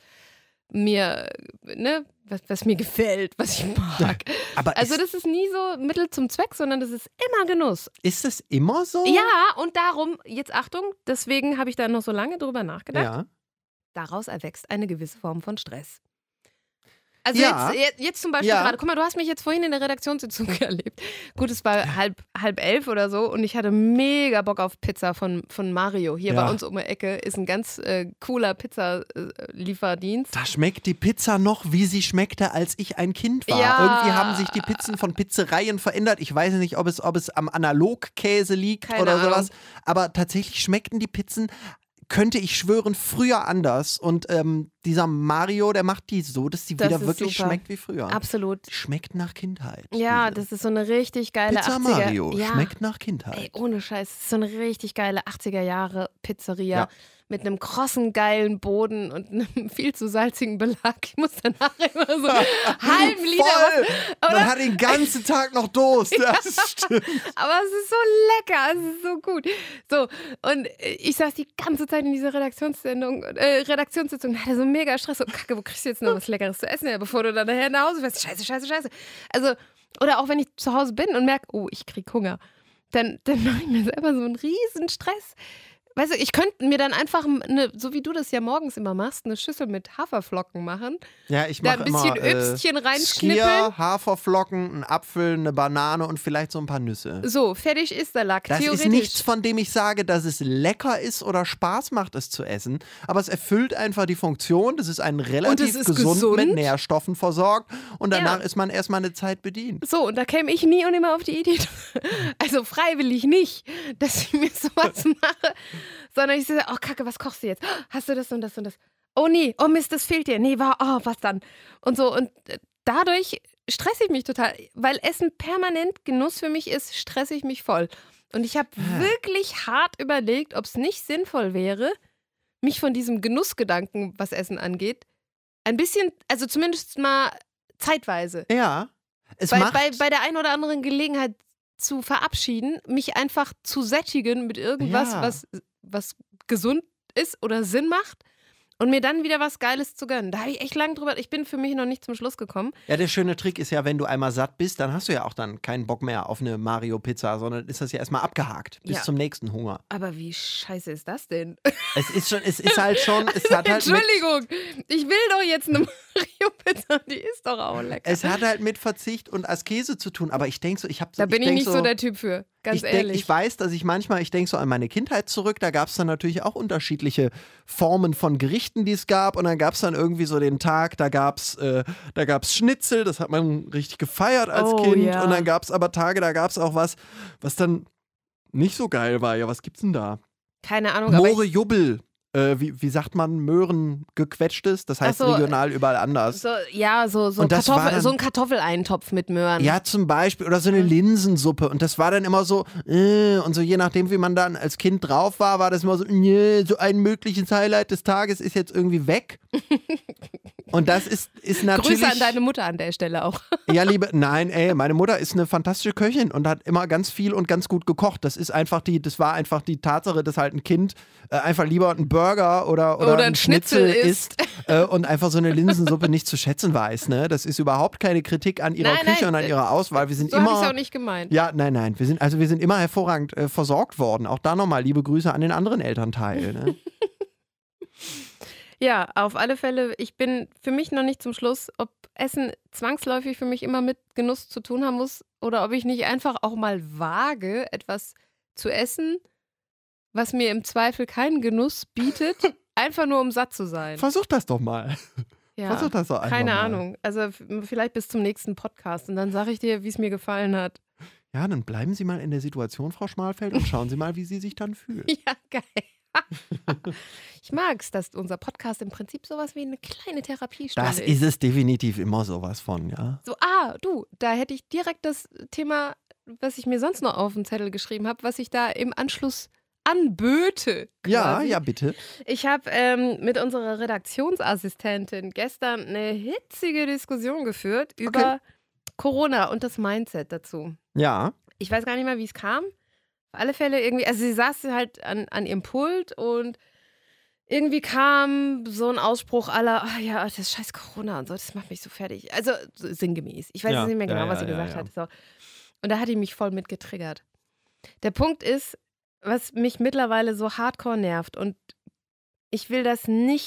[SPEAKER 1] mir, ne, was, was mir gefällt, was ich mag.
[SPEAKER 2] Aber
[SPEAKER 1] Also
[SPEAKER 2] ist,
[SPEAKER 1] das ist nie so Mittel zum Zweck, sondern das ist immer Genuss.
[SPEAKER 2] ist es immer so?
[SPEAKER 1] Ja, und darum, jetzt Achtung, deswegen habe ich da noch so lange drüber nachgedacht,
[SPEAKER 2] Ja.
[SPEAKER 1] daraus erwächst eine gewisse Form von Stress. Also
[SPEAKER 2] Ja.
[SPEAKER 1] jetzt, jetzt zum Beispiel
[SPEAKER 2] Ja.
[SPEAKER 1] gerade, guck mal, du hast mich jetzt vorhin in der Redaktionssitzung erlebt. Gut, es war halb, halb elf oder so und ich hatte mega Bock auf Pizza von, von Mario. Hier
[SPEAKER 2] Ja.
[SPEAKER 1] bei uns um die Ecke ist ein ganz äh, cooler Pizzalieferdienst.
[SPEAKER 2] Da schmeckt die Pizza noch, wie sie schmeckte, als ich ein Kind war.
[SPEAKER 1] Ja.
[SPEAKER 2] Irgendwie haben sich die Pizzen von Pizzereien verändert. Ich weiß nicht, ob es, ob es am Analogkäse liegt
[SPEAKER 1] Keine
[SPEAKER 2] oder
[SPEAKER 1] Ahnung.
[SPEAKER 2] sowas. Aber tatsächlich schmeckten die Pizzen, könnte ich schwören, früher anders. Und ähm, dieser Mario, der macht die so, dass die
[SPEAKER 1] Das
[SPEAKER 2] wieder
[SPEAKER 1] ist
[SPEAKER 2] wirklich
[SPEAKER 1] super.
[SPEAKER 2] schmeckt wie früher.
[SPEAKER 1] Absolut.
[SPEAKER 2] Schmeckt nach Kindheit.
[SPEAKER 1] Ja,
[SPEAKER 2] diese
[SPEAKER 1] das ist so eine richtig geile
[SPEAKER 2] Pizza
[SPEAKER 1] achtziger.
[SPEAKER 2] Mario
[SPEAKER 1] Ja.
[SPEAKER 2] schmeckt nach Kindheit.
[SPEAKER 1] Ey, ohne Scheiß, das ist so eine richtig geile achtziger Jahre Pizzeria
[SPEAKER 2] Ja.
[SPEAKER 1] mit einem krossen, geilen Boden und einem viel zu salzigen Belag. Ich muss danach immer so einen halben Liter
[SPEAKER 2] Voll!
[SPEAKER 1] Wasser,
[SPEAKER 2] Man hat den ganzen Tag noch Durst. Das stimmt.
[SPEAKER 1] aber es ist so lecker, es ist so gut. So, und ich saß die ganze Zeit in dieser Redaktionssendung, äh, Redaktionssitzung und hatte so mega Stress. So, Kacke, wo kriegst du jetzt noch was Leckeres zu essen, ja, bevor du dann nachher nach Hause fährst? Scheiße, scheiße, scheiße. Also, oder auch wenn ich zu Hause bin und merke, oh, ich krieg Hunger, dann, dann mache ich mir selber so einen riesen Stress. Weißt du, ich könnte mir dann einfach, eine, so wie du das ja morgens immer machst, eine Schüssel mit Haferflocken machen.
[SPEAKER 2] Ja, ich
[SPEAKER 1] Da
[SPEAKER 2] mache
[SPEAKER 1] ein bisschen
[SPEAKER 2] immer äh,
[SPEAKER 1] Öbstchen reinschnippeln.
[SPEAKER 2] Skier, Haferflocken, einen Apfel, eine Banane und vielleicht so ein paar Nüsse.
[SPEAKER 1] So, fertig ist der Lack.
[SPEAKER 2] Das
[SPEAKER 1] Theoretisch.
[SPEAKER 2] ist nichts, von dem ich sage, dass es lecker ist oder Spaß macht, es zu essen. Aber es erfüllt einfach die Funktion. Das ist ein relativ
[SPEAKER 1] ist
[SPEAKER 2] gesund,
[SPEAKER 1] gesund.
[SPEAKER 2] mit Nährstoffen versorgt. Und danach
[SPEAKER 1] Ja.
[SPEAKER 2] ist man erstmal eine Zeit bedient.
[SPEAKER 1] So, und da käme ich nie und immer auf die Idee, also freiwillig nicht, dass ich mir sowas mache, sondern ich sage, oh Kacke, was kochst du jetzt? Hast du das und das und das? Oh nee, oh Mist, das fehlt dir. Nee, war, oh, was dann? Und so, und äh, dadurch stresse ich mich total, weil Essen permanent Genuss für mich ist, stresse ich mich voll. Und ich habe
[SPEAKER 2] Ah.
[SPEAKER 1] wirklich hart überlegt, ob es nicht sinnvoll wäre, mich von diesem Genussgedanken, was Essen angeht, ein bisschen, also zumindest mal zeitweise,
[SPEAKER 2] Ja, es
[SPEAKER 1] bei,
[SPEAKER 2] macht...
[SPEAKER 1] bei, bei der einen oder anderen Gelegenheit zu verabschieden, mich einfach zu sättigen mit irgendwas,
[SPEAKER 2] Ja.
[SPEAKER 1] was, was gesund ist oder Sinn macht und mir dann wieder was Geiles zu gönnen. Da habe ich echt lange drüber, ich bin für mich noch nicht zum Schluss gekommen.
[SPEAKER 2] Ja, der schöne Trick ist ja, wenn du einmal satt bist, dann hast du ja auch dann keinen Bock mehr auf eine Mario-Pizza, sondern ist das ja erstmal abgehakt bis
[SPEAKER 1] Ja.
[SPEAKER 2] zum nächsten Hunger.
[SPEAKER 1] Aber wie scheiße ist das denn?
[SPEAKER 2] Es ist schon, es ist halt schon, es hat halt mit,
[SPEAKER 1] Entschuldigung, ich will doch jetzt eine Mario-Pizza, die ist doch auch lecker.
[SPEAKER 2] es hat halt mit Verzicht und Askese zu tun. Aber ich denke so, ich habe so,
[SPEAKER 1] da bin ich,
[SPEAKER 2] denk
[SPEAKER 1] nicht so,
[SPEAKER 2] so
[SPEAKER 1] der Typ für, ganz
[SPEAKER 2] ich denk,
[SPEAKER 1] ehrlich.
[SPEAKER 2] ich weiß, dass ich manchmal, ich denke so an meine Kindheit zurück, da gab es dann natürlich auch unterschiedliche Formen von Gerichten, die es gab. Und dann gab es dann irgendwie so den Tag, da gab es äh, da gab's Schnitzel, das hat man richtig gefeiert als
[SPEAKER 1] Oh,
[SPEAKER 2] Kind.
[SPEAKER 1] ja.
[SPEAKER 2] Und dann gab es aber Tage, da gab es auch was, was dann nicht so geil war. Ja, was gibt's denn da?
[SPEAKER 1] Keine Ahnung, aber
[SPEAKER 2] Moore
[SPEAKER 1] ich,
[SPEAKER 2] Jubbel. Äh, wie, wie sagt man, Möhren gequetschtes? Das heißt
[SPEAKER 1] Ach so,
[SPEAKER 2] regional überall anders.
[SPEAKER 1] so, ja, so, so,
[SPEAKER 2] Und das war
[SPEAKER 1] Kartoffel,
[SPEAKER 2] dann-
[SPEAKER 1] so ein Kartoffeleintopf mit Möhren.
[SPEAKER 2] Ja, zum Beispiel. Oder so eine Linsensuppe. Und das war dann immer so, äh, und so je nachdem, wie man dann als Kind drauf war, war das immer so, äh, so ein mögliches Highlight des Tages ist jetzt irgendwie weg. Und das ist, ist natürlich...
[SPEAKER 1] Grüße an deine Mutter an der Stelle auch.
[SPEAKER 2] Ja, liebe, nein, ey, meine Mutter ist eine fantastische Köchin und hat immer ganz viel und ganz gut gekocht. Das ist einfach die, das war einfach die Tatsache, dass halt ein Kind äh, einfach lieber einen Burger oder, oder,
[SPEAKER 1] Oder
[SPEAKER 2] ein
[SPEAKER 1] ein
[SPEAKER 2] Schnitzel
[SPEAKER 1] Schnitzel
[SPEAKER 2] isst äh, und einfach so eine Linsensuppe nicht zu schätzen weiß. Ne? Das ist überhaupt keine Kritik an ihrer
[SPEAKER 1] Nein,
[SPEAKER 2] Küche
[SPEAKER 1] nein,
[SPEAKER 2] und an ihrer Auswahl. Wir sind
[SPEAKER 1] So habe ich
[SPEAKER 2] immer.
[SPEAKER 1] es auch nicht gemeint.
[SPEAKER 2] Ja, nein, nein. Wir sind, also wir sind immer hervorragend äh, versorgt worden. Auch da nochmal liebe Grüße an den anderen Elternteil. Ne?
[SPEAKER 1] Ja, auf alle Fälle, ich bin für mich noch nicht zum Schluss, ob Essen zwangsläufig für mich immer mit Genuss zu tun haben muss oder ob ich nicht einfach auch mal wage, etwas zu essen, was mir im Zweifel keinen Genuss bietet, einfach nur um satt zu sein.
[SPEAKER 2] Versuch das doch mal.
[SPEAKER 1] Ja,
[SPEAKER 2] Versuch das doch einfach
[SPEAKER 1] keine
[SPEAKER 2] mal.
[SPEAKER 1] Ahnung. Also f- vielleicht bis zum nächsten Podcast und dann sage ich dir, wie es mir gefallen hat.
[SPEAKER 2] Ja, dann bleiben Sie mal in der Situation, Frau Schmalfeld, und schauen Sie mal, wie Sie sich dann fühlen.
[SPEAKER 1] Ja, geil. Ich mag es, dass unser Podcast im Prinzip sowas wie eine kleine Therapiestunde
[SPEAKER 2] Das ist es definitiv immer sowas von, ja.
[SPEAKER 1] So, ah, du, da hätte ich direkt das Thema, was ich mir sonst noch auf den Zettel geschrieben habe, was ich da im Anschluss anböte.
[SPEAKER 2] Ja,
[SPEAKER 1] quasi.
[SPEAKER 2] ja, bitte.
[SPEAKER 1] Ich habe ähm, mit unserer Redaktionsassistentin gestern eine hitzige Diskussion geführt über Corona und das Mindset dazu.
[SPEAKER 2] Ja.
[SPEAKER 1] Ich weiß gar nicht mehr, wie es kam. Auf alle Fälle irgendwie, also sie saß halt an, an ihrem Pult und irgendwie kam so ein Ausspruch aller, ah ja, das ist scheiß Corona und so, das macht mich so fertig. Also so sinngemäß. Ich weiß
[SPEAKER 2] Ja,
[SPEAKER 1] jetzt nicht mehr genau,
[SPEAKER 2] ja,
[SPEAKER 1] was
[SPEAKER 2] ja,
[SPEAKER 1] sie
[SPEAKER 2] ja,
[SPEAKER 1] gesagt
[SPEAKER 2] ja.
[SPEAKER 1] hat. So. Und da hat die mich voll mit getriggert. Der Punkt ist, was mich mittlerweile so hardcore nervt und ich will das nicht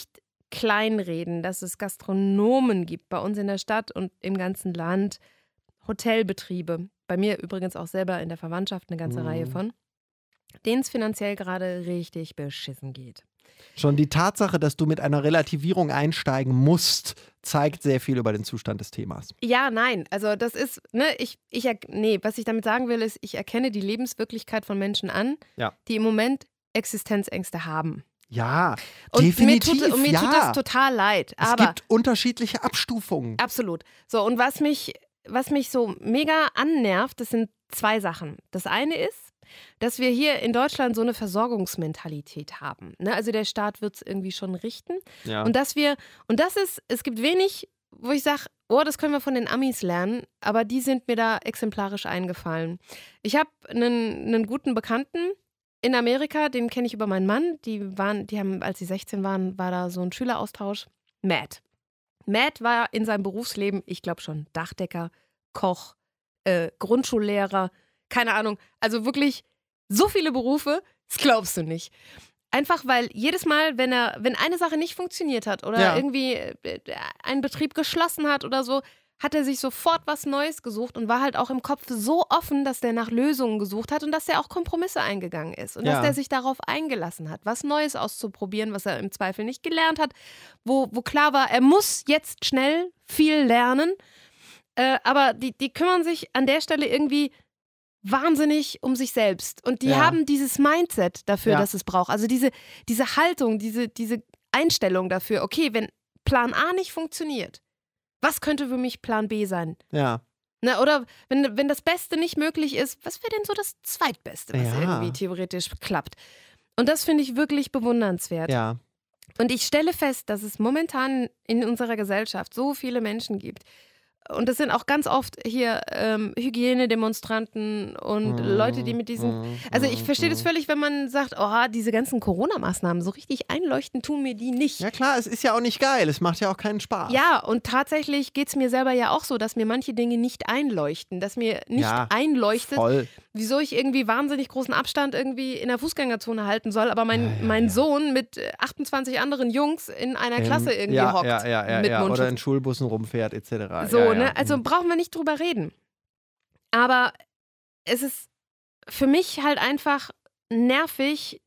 [SPEAKER 1] kleinreden, dass es Gastronomen gibt bei uns in der Stadt und im ganzen Land, Hotelbetriebe, bei mir übrigens auch selber in der Verwandtschaft eine ganze
[SPEAKER 2] Mhm.
[SPEAKER 1] Reihe von, denen es finanziell gerade richtig beschissen geht.
[SPEAKER 2] Schon die Tatsache, dass du mit einer Relativierung einsteigen musst, zeigt sehr viel über den Zustand des Themas.
[SPEAKER 1] Ja, nein, also das ist, ne, ich, ich, er- nee, was ich damit sagen will, ist, ich erkenne die Lebenswirklichkeit von Menschen an,
[SPEAKER 2] Ja.
[SPEAKER 1] die im Moment Existenzängste haben.
[SPEAKER 2] Ja,
[SPEAKER 1] Und
[SPEAKER 2] definitiv.
[SPEAKER 1] mir tut, und mir
[SPEAKER 2] ja.
[SPEAKER 1] tut das total leid.
[SPEAKER 2] Es
[SPEAKER 1] Aber
[SPEAKER 2] gibt unterschiedliche Abstufungen.
[SPEAKER 1] absolut. So, und was mich, was mich so mega annervt, das sind zwei Sachen. Das eine ist, dass wir hier in Deutschland so eine Versorgungsmentalität haben. Ne? Also der Staat wird es irgendwie schon richten.
[SPEAKER 2] Ja.
[SPEAKER 1] Und dass wir, und das ist, es gibt wenig, wo ich sage, oh, das können wir von den Amis lernen, aber die sind mir da exemplarisch eingefallen. Ich habe einen, einen guten Bekannten in Amerika, den kenne ich über meinen Mann. Die waren, die haben, als sie sechzehn waren, war da so ein Schüleraustausch. Matt. Matt war in seinem Berufsleben, ich glaube schon, Dachdecker, Koch, äh, Grundschullehrer, keine Ahnung. Also wirklich so viele Berufe, das glaubst du nicht. Einfach weil jedes Mal, wenn er, wenn eine Sache nicht funktioniert hat oder
[SPEAKER 2] Ja.
[SPEAKER 1] irgendwie äh, ein Betrieb geschlossen hat oder so, hat er sich sofort was Neues gesucht und war halt auch im Kopf so offen, dass der nach Lösungen gesucht hat und dass er auch Kompromisse eingegangen ist und
[SPEAKER 2] Ja.
[SPEAKER 1] dass der sich darauf eingelassen hat, was Neues auszuprobieren, was er im Zweifel nicht gelernt hat, wo, wo klar war, er muss jetzt schnell viel lernen, äh, aber die, die kümmern sich an der Stelle irgendwie wahnsinnig um sich selbst und die
[SPEAKER 2] Ja.
[SPEAKER 1] haben dieses Mindset dafür,
[SPEAKER 2] Ja.
[SPEAKER 1] dass es braucht, also diese, diese Haltung, diese, diese Einstellung dafür, okay, wenn Plan A nicht funktioniert, was könnte für mich Plan B sein?
[SPEAKER 2] Ja.
[SPEAKER 1] Na, oder wenn, wenn das Beste nicht möglich ist, was wäre denn so das Zweitbeste, was
[SPEAKER 2] Ja.
[SPEAKER 1] irgendwie theoretisch klappt? Und das finde ich wirklich bewundernswert.
[SPEAKER 2] Ja.
[SPEAKER 1] Und ich stelle fest, dass es momentan in unserer Gesellschaft so viele Menschen gibt. Und das sind auch ganz oft hier ähm, Hygienedemonstranten und
[SPEAKER 2] Mhm.
[SPEAKER 1] Leute, die mit diesen.
[SPEAKER 2] Mhm.
[SPEAKER 1] Also ich verstehe das
[SPEAKER 2] Mhm.
[SPEAKER 1] völlig, wenn man sagt, oh, diese ganzen Corona-Maßnahmen, so richtig einleuchten tun mir die nicht.
[SPEAKER 2] Ja klar, es ist ja auch nicht geil. Es macht ja auch keinen Spaß.
[SPEAKER 1] Ja, und tatsächlich geht es mir selber ja auch so, dass mir manche Dinge nicht einleuchten, dass mir nicht
[SPEAKER 2] Ja,
[SPEAKER 1] einleuchtet,
[SPEAKER 2] Voll.
[SPEAKER 1] wieso ich irgendwie wahnsinnig großen Abstand irgendwie in der Fußgängerzone halten soll, aber mein,
[SPEAKER 2] Ja, ja,
[SPEAKER 1] mein
[SPEAKER 2] ja.
[SPEAKER 1] Sohn mit äh, achtundzwanzig anderen Jungs in einer
[SPEAKER 2] Ähm,
[SPEAKER 1] Klasse irgendwie
[SPEAKER 2] ja,
[SPEAKER 1] hockt
[SPEAKER 2] ja, ja, ja,
[SPEAKER 1] mit
[SPEAKER 2] ja. Oder
[SPEAKER 1] Mundschutz.
[SPEAKER 2] in Schulbussen rumfährt, et cetera.
[SPEAKER 1] So,
[SPEAKER 2] ja, ja.
[SPEAKER 1] ne? Also
[SPEAKER 2] Mhm.
[SPEAKER 1] brauchen wir nicht drüber reden. Aber es ist für mich halt einfach nervig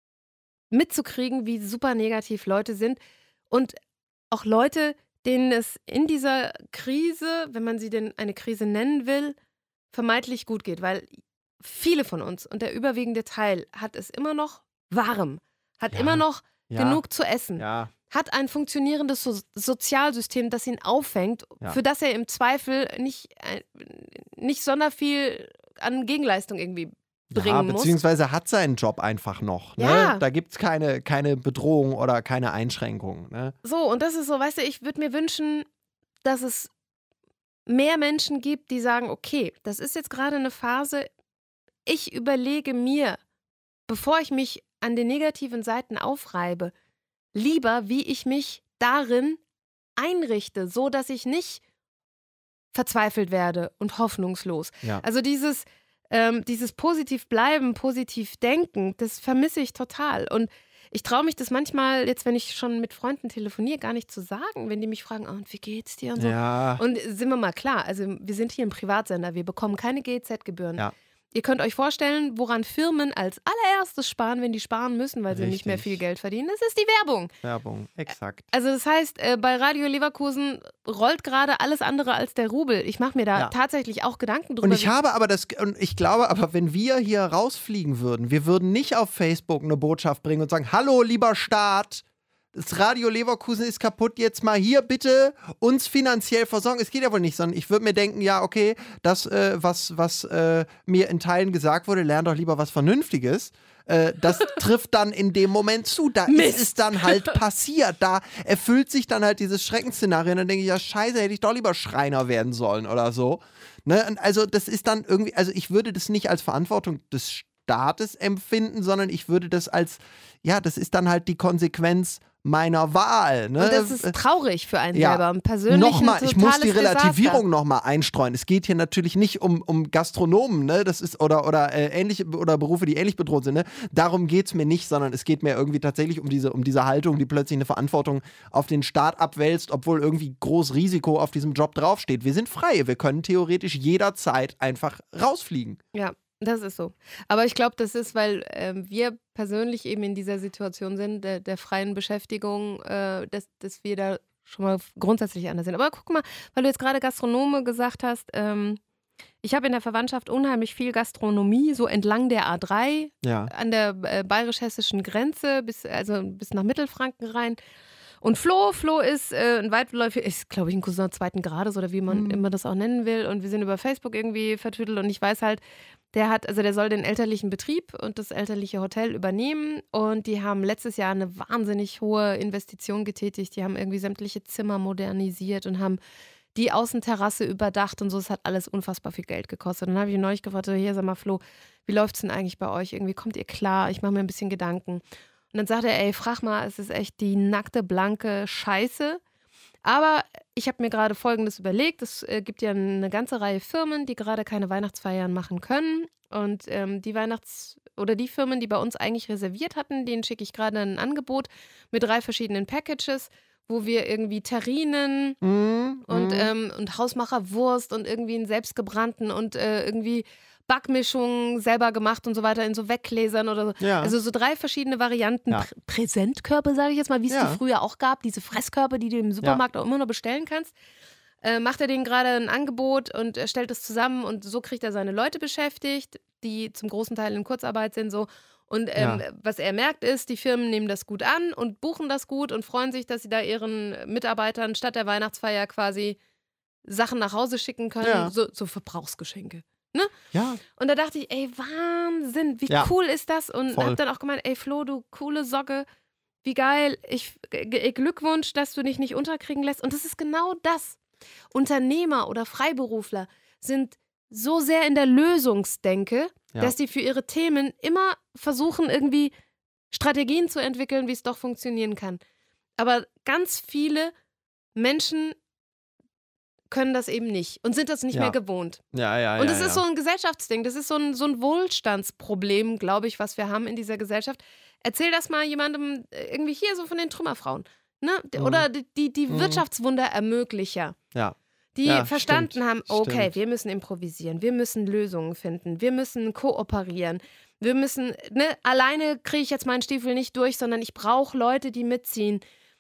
[SPEAKER 1] mitzukriegen, wie super negativ Leute sind und auch Leute, denen es in dieser Krise, wenn man sie denn eine Krise nennen will, vermeintlich gut geht, weil viele von uns und der überwiegende Teil hat es immer noch warm, hat
[SPEAKER 2] Ja,
[SPEAKER 1] immer noch
[SPEAKER 2] ja,
[SPEAKER 1] genug zu essen,
[SPEAKER 2] Ja,
[SPEAKER 1] hat ein funktionierendes so Sozialsystem, das ihn auffängt,
[SPEAKER 2] Ja.
[SPEAKER 1] für das er im Zweifel nicht, äh, nicht sonder viel an Gegenleistung irgendwie bringen
[SPEAKER 2] ja,
[SPEAKER 1] muss.
[SPEAKER 2] beziehungsweise hat seinen Job einfach noch. Ne?
[SPEAKER 1] Ja.
[SPEAKER 2] Da gibt es keine, keine Bedrohung oder keine Einschränkung. Ne?
[SPEAKER 1] So, und das ist so, weißt du, ich würde mir wünschen, dass es mehr Menschen gibt, die sagen, okay, das ist jetzt gerade eine Phase, ich überlege mir, bevor ich mich an den negativen Seiten aufreibe, lieber, wie ich mich darin einrichte, so dass ich nicht verzweifelt werde und hoffnungslos.
[SPEAKER 2] Ja.
[SPEAKER 1] Also dieses, ähm, dieses positiv bleiben, positiv denken, das vermisse ich total. Und ich traue mich das manchmal, jetzt wenn ich schon mit Freunden telefoniere, gar nicht zu sagen, wenn die mich fragen, oh, und wie geht's dir und so.
[SPEAKER 2] Ja.
[SPEAKER 1] Und sind wir mal klar, also wir sind hier ein Privatsender, wir bekommen keine G E Z-Gebühren.
[SPEAKER 2] Ja.
[SPEAKER 1] Ihr könnt euch vorstellen, woran Firmen als allererstes sparen, wenn die sparen müssen, weil sie nicht mehr
[SPEAKER 2] Richtig.
[SPEAKER 1] viel Geld verdienen. Das ist die Werbung.
[SPEAKER 2] Werbung, exakt.
[SPEAKER 1] Also das heißt, äh, bei Radio Leverkusen rollt gerade alles andere als der Rubel. Ich mache mir da
[SPEAKER 2] Ja.
[SPEAKER 1] tatsächlich auch Gedanken drüber.
[SPEAKER 2] Und ich habe aber das, und ich glaube aber, wenn wir hier rausfliegen würden, wir würden nicht auf Facebook eine Botschaft bringen und sagen, hallo lieber Staat, das Radio Leverkusen ist kaputt, jetzt mal hier bitte uns finanziell versorgen. Es geht ja wohl nicht, sondern ich würde mir denken, ja okay, das, äh, was, was äh, mir in Teilen gesagt wurde, lern doch lieber was Vernünftiges. Äh, das trifft dann in dem Moment zu. Da
[SPEAKER 1] Mist.
[SPEAKER 2] ist es dann halt passiert. Da erfüllt sich dann halt dieses Schreckensszenario. Und dann denke ich, ja scheiße, hätte ich doch lieber Schreiner werden sollen oder so. Ne? Und also das ist dann irgendwie, also ich würde das nicht als Verantwortung des Staates empfinden, sondern ich würde das als, ja, das ist dann halt die Konsequenz meiner Wahl. Ne?
[SPEAKER 1] Und das ist traurig für einen
[SPEAKER 2] ja.
[SPEAKER 1] selber. Persönlich
[SPEAKER 2] Nochmal,
[SPEAKER 1] ein
[SPEAKER 2] ich muss die
[SPEAKER 1] totales
[SPEAKER 2] Relativierung
[SPEAKER 1] Desaster.
[SPEAKER 2] nochmal einstreuen. Es geht hier natürlich nicht um, um Gastronomen, ne? Das ist, oder, oder äh, ähnliche oder Berufe, die ähnlich bedroht sind. Ne? Darum geht es mir nicht, sondern es geht mir irgendwie tatsächlich um diese, um diese Haltung, die plötzlich eine Verantwortung auf den Staat abwälzt, obwohl irgendwie groß Risiko auf diesem Job draufsteht. Wir sind frei, wir können theoretisch jederzeit einfach rausfliegen.
[SPEAKER 1] Ja. Das ist so. Aber ich glaube, das ist, weil ähm, wir persönlich eben in dieser Situation sind, der, der freien Beschäftigung, äh, dass, dass wir da schon mal grundsätzlich anders sind. Aber guck mal, weil du jetzt gerade Gastronome gesagt hast, ähm, ich habe in der Verwandtschaft unheimlich viel Gastronomie, so entlang der A drei,
[SPEAKER 2] ja.
[SPEAKER 1] an der äh, bayerisch-hessischen Grenze, bis, also bis nach Mittelfranken rein. Und Flo, Flo ist äh, ein weitläufig, ist glaube ich ein Cousin zweiten Grades oder wie man mhm. immer das auch nennen will. Und wir sind über Facebook irgendwie vertüdelt und ich weiß halt, der hat, also der soll den elterlichen Betrieb und das elterliche Hotel übernehmen und die haben letztes Jahr eine wahnsinnig hohe Investition getätigt. Die haben irgendwie sämtliche Zimmer modernisiert und haben die Außenterrasse überdacht und so. Es hat alles unfassbar viel Geld gekostet. Und dann habe ich ihn neulich gefragt, hier, sag mal Flo, wie läuft es denn eigentlich bei euch? Irgendwie kommt ihr klar? Ich mache mir ein bisschen Gedanken. Und dann sagt er, ey, frag mal, es ist echt die nackte, blanke Scheiße. Aber ich habe mir gerade Folgendes überlegt. Es äh, gibt ja eine ganze Reihe Firmen, die gerade keine Weihnachtsfeiern machen können. Und ähm, die Weihnachts- oder die Firmen, die bei uns eigentlich reserviert hatten, denen schicke ich gerade ein Angebot mit drei verschiedenen Packages, wo wir irgendwie Terrinen
[SPEAKER 2] mm,
[SPEAKER 1] und,
[SPEAKER 2] mm.
[SPEAKER 1] ähm, und Hausmacherwurst und irgendwie einen selbstgebrannten und äh, irgendwie Backmischungen selber gemacht und so weiter in so Weggläsern oder so.
[SPEAKER 2] Ja.
[SPEAKER 1] Also so drei verschiedene Varianten.
[SPEAKER 2] Ja.
[SPEAKER 1] Prä- Präsentkörbe, sage ich jetzt mal, wie es
[SPEAKER 2] Ja.
[SPEAKER 1] die früher auch gab. Diese Fresskörbe, die du im Supermarkt auch immer noch bestellen kannst. Äh, macht er denen gerade ein Angebot und er stellt es zusammen und so kriegt er seine Leute beschäftigt, die zum großen Teil in Kurzarbeit sind so. Und ähm,
[SPEAKER 2] Ja.
[SPEAKER 1] was er merkt ist, die Firmen nehmen das gut an und buchen das gut und freuen sich, dass sie da ihren Mitarbeitern statt der Weihnachtsfeier quasi Sachen nach Hause schicken können,
[SPEAKER 2] Ja.
[SPEAKER 1] so, so Verbrauchsgeschenke. Ne?
[SPEAKER 2] Ja.
[SPEAKER 1] Und da dachte ich, ey, Wahnsinn, wie
[SPEAKER 2] Ja.
[SPEAKER 1] cool ist das? Und
[SPEAKER 2] Voll.
[SPEAKER 1] hab dann auch gemeint, ey Flo, du coole Socke, wie geil, ich, g- Glückwunsch, dass du dich nicht unterkriegen lässt. Und das ist genau das. Unternehmer oder Freiberufler sind so sehr in der Lösungsdenke,
[SPEAKER 2] Ja.
[SPEAKER 1] dass die für ihre Themen immer versuchen, irgendwie Strategien zu entwickeln, wie es doch funktionieren kann. Aber ganz viele Menschen können das eben nicht und sind das nicht
[SPEAKER 2] Ja.
[SPEAKER 1] mehr gewohnt.
[SPEAKER 2] Ja, ja,
[SPEAKER 1] Und
[SPEAKER 2] ja,
[SPEAKER 1] das ist
[SPEAKER 2] ja.
[SPEAKER 1] so ein Gesellschaftsding, das ist so ein, so ein Wohlstandsproblem, glaube ich, was wir haben in dieser Gesellschaft. Erzähl das mal jemandem äh, irgendwie hier so von den Trümmerfrauen. Ne? D-
[SPEAKER 2] Mhm.
[SPEAKER 1] Oder die, die, die
[SPEAKER 2] Mhm.
[SPEAKER 1] Wirtschaftswunderermöglicher,
[SPEAKER 2] Ja.
[SPEAKER 1] die
[SPEAKER 2] Ja,
[SPEAKER 1] verstanden
[SPEAKER 2] stimmt,
[SPEAKER 1] haben, okay,
[SPEAKER 2] stimmt.
[SPEAKER 1] wir müssen improvisieren, wir müssen Lösungen finden, wir müssen kooperieren, wir müssen, ne, alleine kriege ich jetzt meinen Stiefel nicht durch, sondern ich brauche Leute, die mitziehen.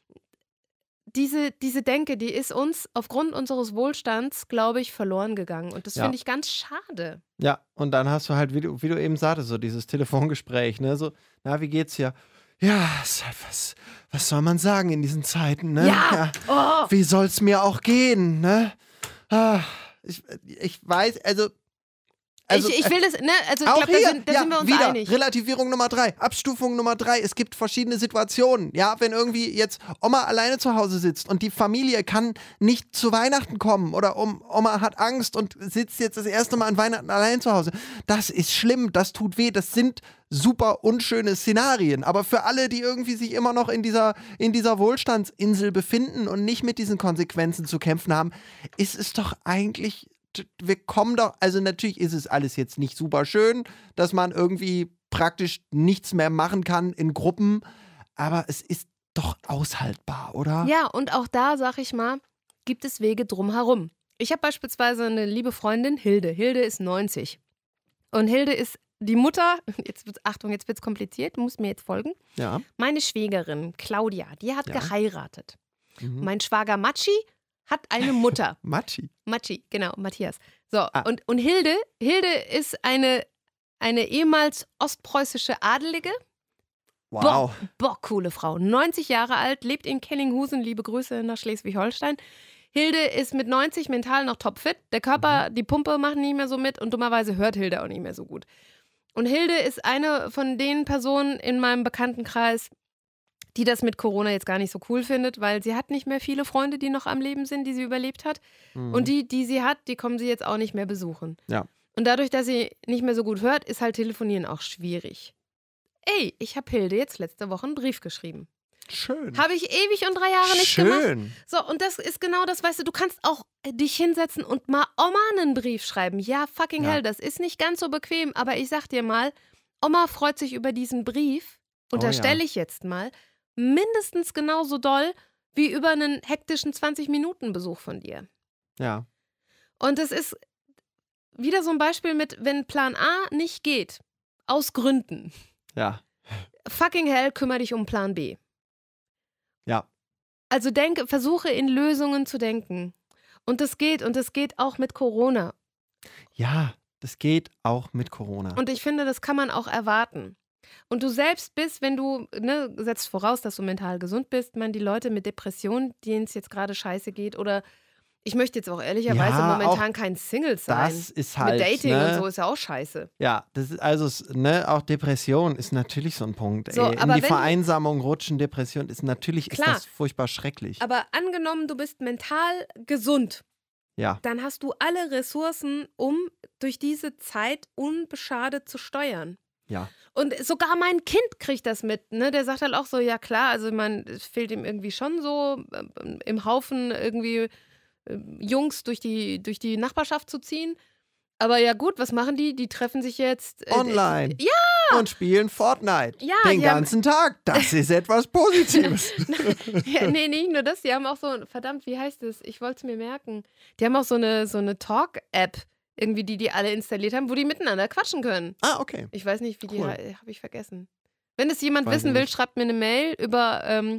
[SPEAKER 1] Diese, diese Denke, die ist uns aufgrund unseres Wohlstands, glaube ich, verloren gegangen. Und das
[SPEAKER 2] Ja.
[SPEAKER 1] finde ich ganz schade.
[SPEAKER 2] Ja, und dann hast du halt, wie du, wie du eben sagtest, so dieses Telefongespräch, ne? So, na, wie geht's hier? Ja, s- was, was soll man sagen in diesen Zeiten, ne?
[SPEAKER 1] Ja! Oh!
[SPEAKER 2] Wie soll's mir auch gehen, ne? Ah, ich, ich weiß, also. also
[SPEAKER 1] ich, ich will das, ne, also ich
[SPEAKER 2] auch
[SPEAKER 1] glaube, da,
[SPEAKER 2] hier,
[SPEAKER 1] sind, da
[SPEAKER 2] ja,
[SPEAKER 1] sind wir uns
[SPEAKER 2] wieder,
[SPEAKER 1] einig.
[SPEAKER 2] Relativierung Nummer drei, Abstufung Nummer drei. Es gibt verschiedene Situationen. Ja, wenn irgendwie jetzt Oma alleine zu Hause sitzt und die Familie kann nicht zu Weihnachten kommen oder um, Oma hat Angst und sitzt jetzt das erste Mal an Weihnachten allein zu Hause. Das ist schlimm, das tut weh, das sind super unschöne Szenarien. Aber für alle, die irgendwie sich immer noch in dieser, in dieser Wohlstandsinsel befinden und nicht mit diesen Konsequenzen zu kämpfen haben, ist es doch eigentlich wir kommen doch, also natürlich ist es alles jetzt nicht super schön, dass man irgendwie praktisch nichts mehr machen kann in Gruppen, aber es ist doch aushaltbar, oder?
[SPEAKER 1] Ja, und auch da, sag ich mal, gibt es Wege drumherum. Ich habe beispielsweise eine liebe Freundin, Hilde. Hilde ist neunzig. Und Hilde ist die Mutter, jetzt wird's, Achtung, jetzt wird es kompliziert, du musst mir jetzt folgen.
[SPEAKER 2] Ja.
[SPEAKER 1] Meine Schwägerin, Claudia, die hat
[SPEAKER 2] Ja.
[SPEAKER 1] geheiratet.
[SPEAKER 2] Mhm.
[SPEAKER 1] Mein Schwager Matschi hat eine Mutter.
[SPEAKER 2] Matschi.
[SPEAKER 1] Matschi, genau, Matthias. So,
[SPEAKER 2] Ah.
[SPEAKER 1] und, und Hilde, Hilde ist eine, eine ehemals ostpreußische Adelige.
[SPEAKER 2] Wow.
[SPEAKER 1] Boah, coole Frau. neunzig Jahre alt, lebt in Kellinghusen, liebe Grüße nach Schleswig-Holstein. Hilde ist mit neunzig mental noch topfit. Der Körper, die Pumpe machen nicht mehr so mit und dummerweise hört Hilde auch nicht mehr so gut. Und Hilde ist eine von den Personen in meinem Bekanntenkreis, die das mit Corona jetzt gar nicht so cool findet, weil sie hat nicht mehr viele Freunde, die noch am Leben sind, die sie überlebt hat.
[SPEAKER 2] Mhm.
[SPEAKER 1] Und die, die sie hat, die kommen sie jetzt auch nicht mehr besuchen.
[SPEAKER 2] Ja.
[SPEAKER 1] Und dadurch, dass sie nicht mehr so gut hört, ist halt Telefonieren auch schwierig. Ey, ich habe Hilde jetzt letzte Woche einen Brief geschrieben.
[SPEAKER 2] Schön.
[SPEAKER 1] Habe ich ewig und drei Jahre nicht
[SPEAKER 2] Schön.
[SPEAKER 1] gemacht. So, und das ist genau das, weißt du, du kannst auch dich hinsetzen und mal Oma einen Brief schreiben. Ja, fucking
[SPEAKER 2] Ja.
[SPEAKER 1] hell, das ist nicht ganz so bequem, aber ich sag dir mal, Oma freut sich über diesen Brief, unterstelle
[SPEAKER 2] Oh ja.
[SPEAKER 1] ich jetzt mal, mindestens genauso doll wie über einen hektischen zwanzig-Minuten-Besuch von dir.
[SPEAKER 2] Ja.
[SPEAKER 1] Und es ist wieder so ein Beispiel mit, wenn Plan A nicht geht, aus Gründen,
[SPEAKER 2] Ja.
[SPEAKER 1] fucking hell, kümmere dich um Plan B.
[SPEAKER 2] Ja.
[SPEAKER 1] Also denke, versuche in Lösungen zu denken. Und das geht, und das geht auch mit Corona.
[SPEAKER 2] Ja, das geht auch mit Corona.
[SPEAKER 1] Und ich finde, das kann man auch erwarten. Und du selbst bist, wenn du, ne, setzt voraus, dass du mental gesund bist, man, die Leute mit Depressionen, denen es jetzt gerade scheiße geht, oder ich möchte jetzt auch ehrlicherweise
[SPEAKER 2] Ja,
[SPEAKER 1] momentan kein Single sein.
[SPEAKER 2] Das ist halt,
[SPEAKER 1] mit Dating
[SPEAKER 2] ne?
[SPEAKER 1] und so ist ja auch scheiße.
[SPEAKER 2] Ja, das ist also, s- ne, auch Depression ist natürlich so ein Punkt.
[SPEAKER 1] So,
[SPEAKER 2] Ey. In
[SPEAKER 1] aber
[SPEAKER 2] die
[SPEAKER 1] wenn-
[SPEAKER 2] Vereinsamung rutschen, Depression ist natürlich
[SPEAKER 1] Klar.
[SPEAKER 2] ist das furchtbar schrecklich.
[SPEAKER 1] Aber angenommen, du bist mental gesund,
[SPEAKER 2] Ja,
[SPEAKER 1] dann hast du alle Ressourcen, um durch diese Zeit unbeschadet zu steuern.
[SPEAKER 2] ja.
[SPEAKER 1] Und sogar mein Kind kriegt das mit, ne? Der sagt halt auch so, ja klar, also man, es fehlt ihm irgendwie schon so ähm, im Haufen irgendwie äh, Jungs durch die, durch die Nachbarschaft zu ziehen. Aber ja gut, was machen die? Die treffen sich jetzt äh,
[SPEAKER 2] Online.
[SPEAKER 1] Ja!
[SPEAKER 2] Und spielen Fortnite.
[SPEAKER 1] Ja,
[SPEAKER 2] Den
[SPEAKER 1] die haben-
[SPEAKER 2] ganzen Tag. Das ist etwas Positives.
[SPEAKER 1] Ja, nee, nicht nur das, die haben auch so, verdammt, wie heißt es? Ich wollte es mir merken. Die haben auch so eine, so eine Talk-App, irgendwie, die die alle installiert haben, wo die miteinander quatschen können.
[SPEAKER 2] Ah, okay.
[SPEAKER 1] Ich weiß nicht, wie die,
[SPEAKER 2] Cool.
[SPEAKER 1] he- habe ich vergessen. Wenn es jemand
[SPEAKER 2] Weiß
[SPEAKER 1] wissen
[SPEAKER 2] ich
[SPEAKER 1] will,
[SPEAKER 2] nicht.
[SPEAKER 1] schreibt mir eine Mail über ähm,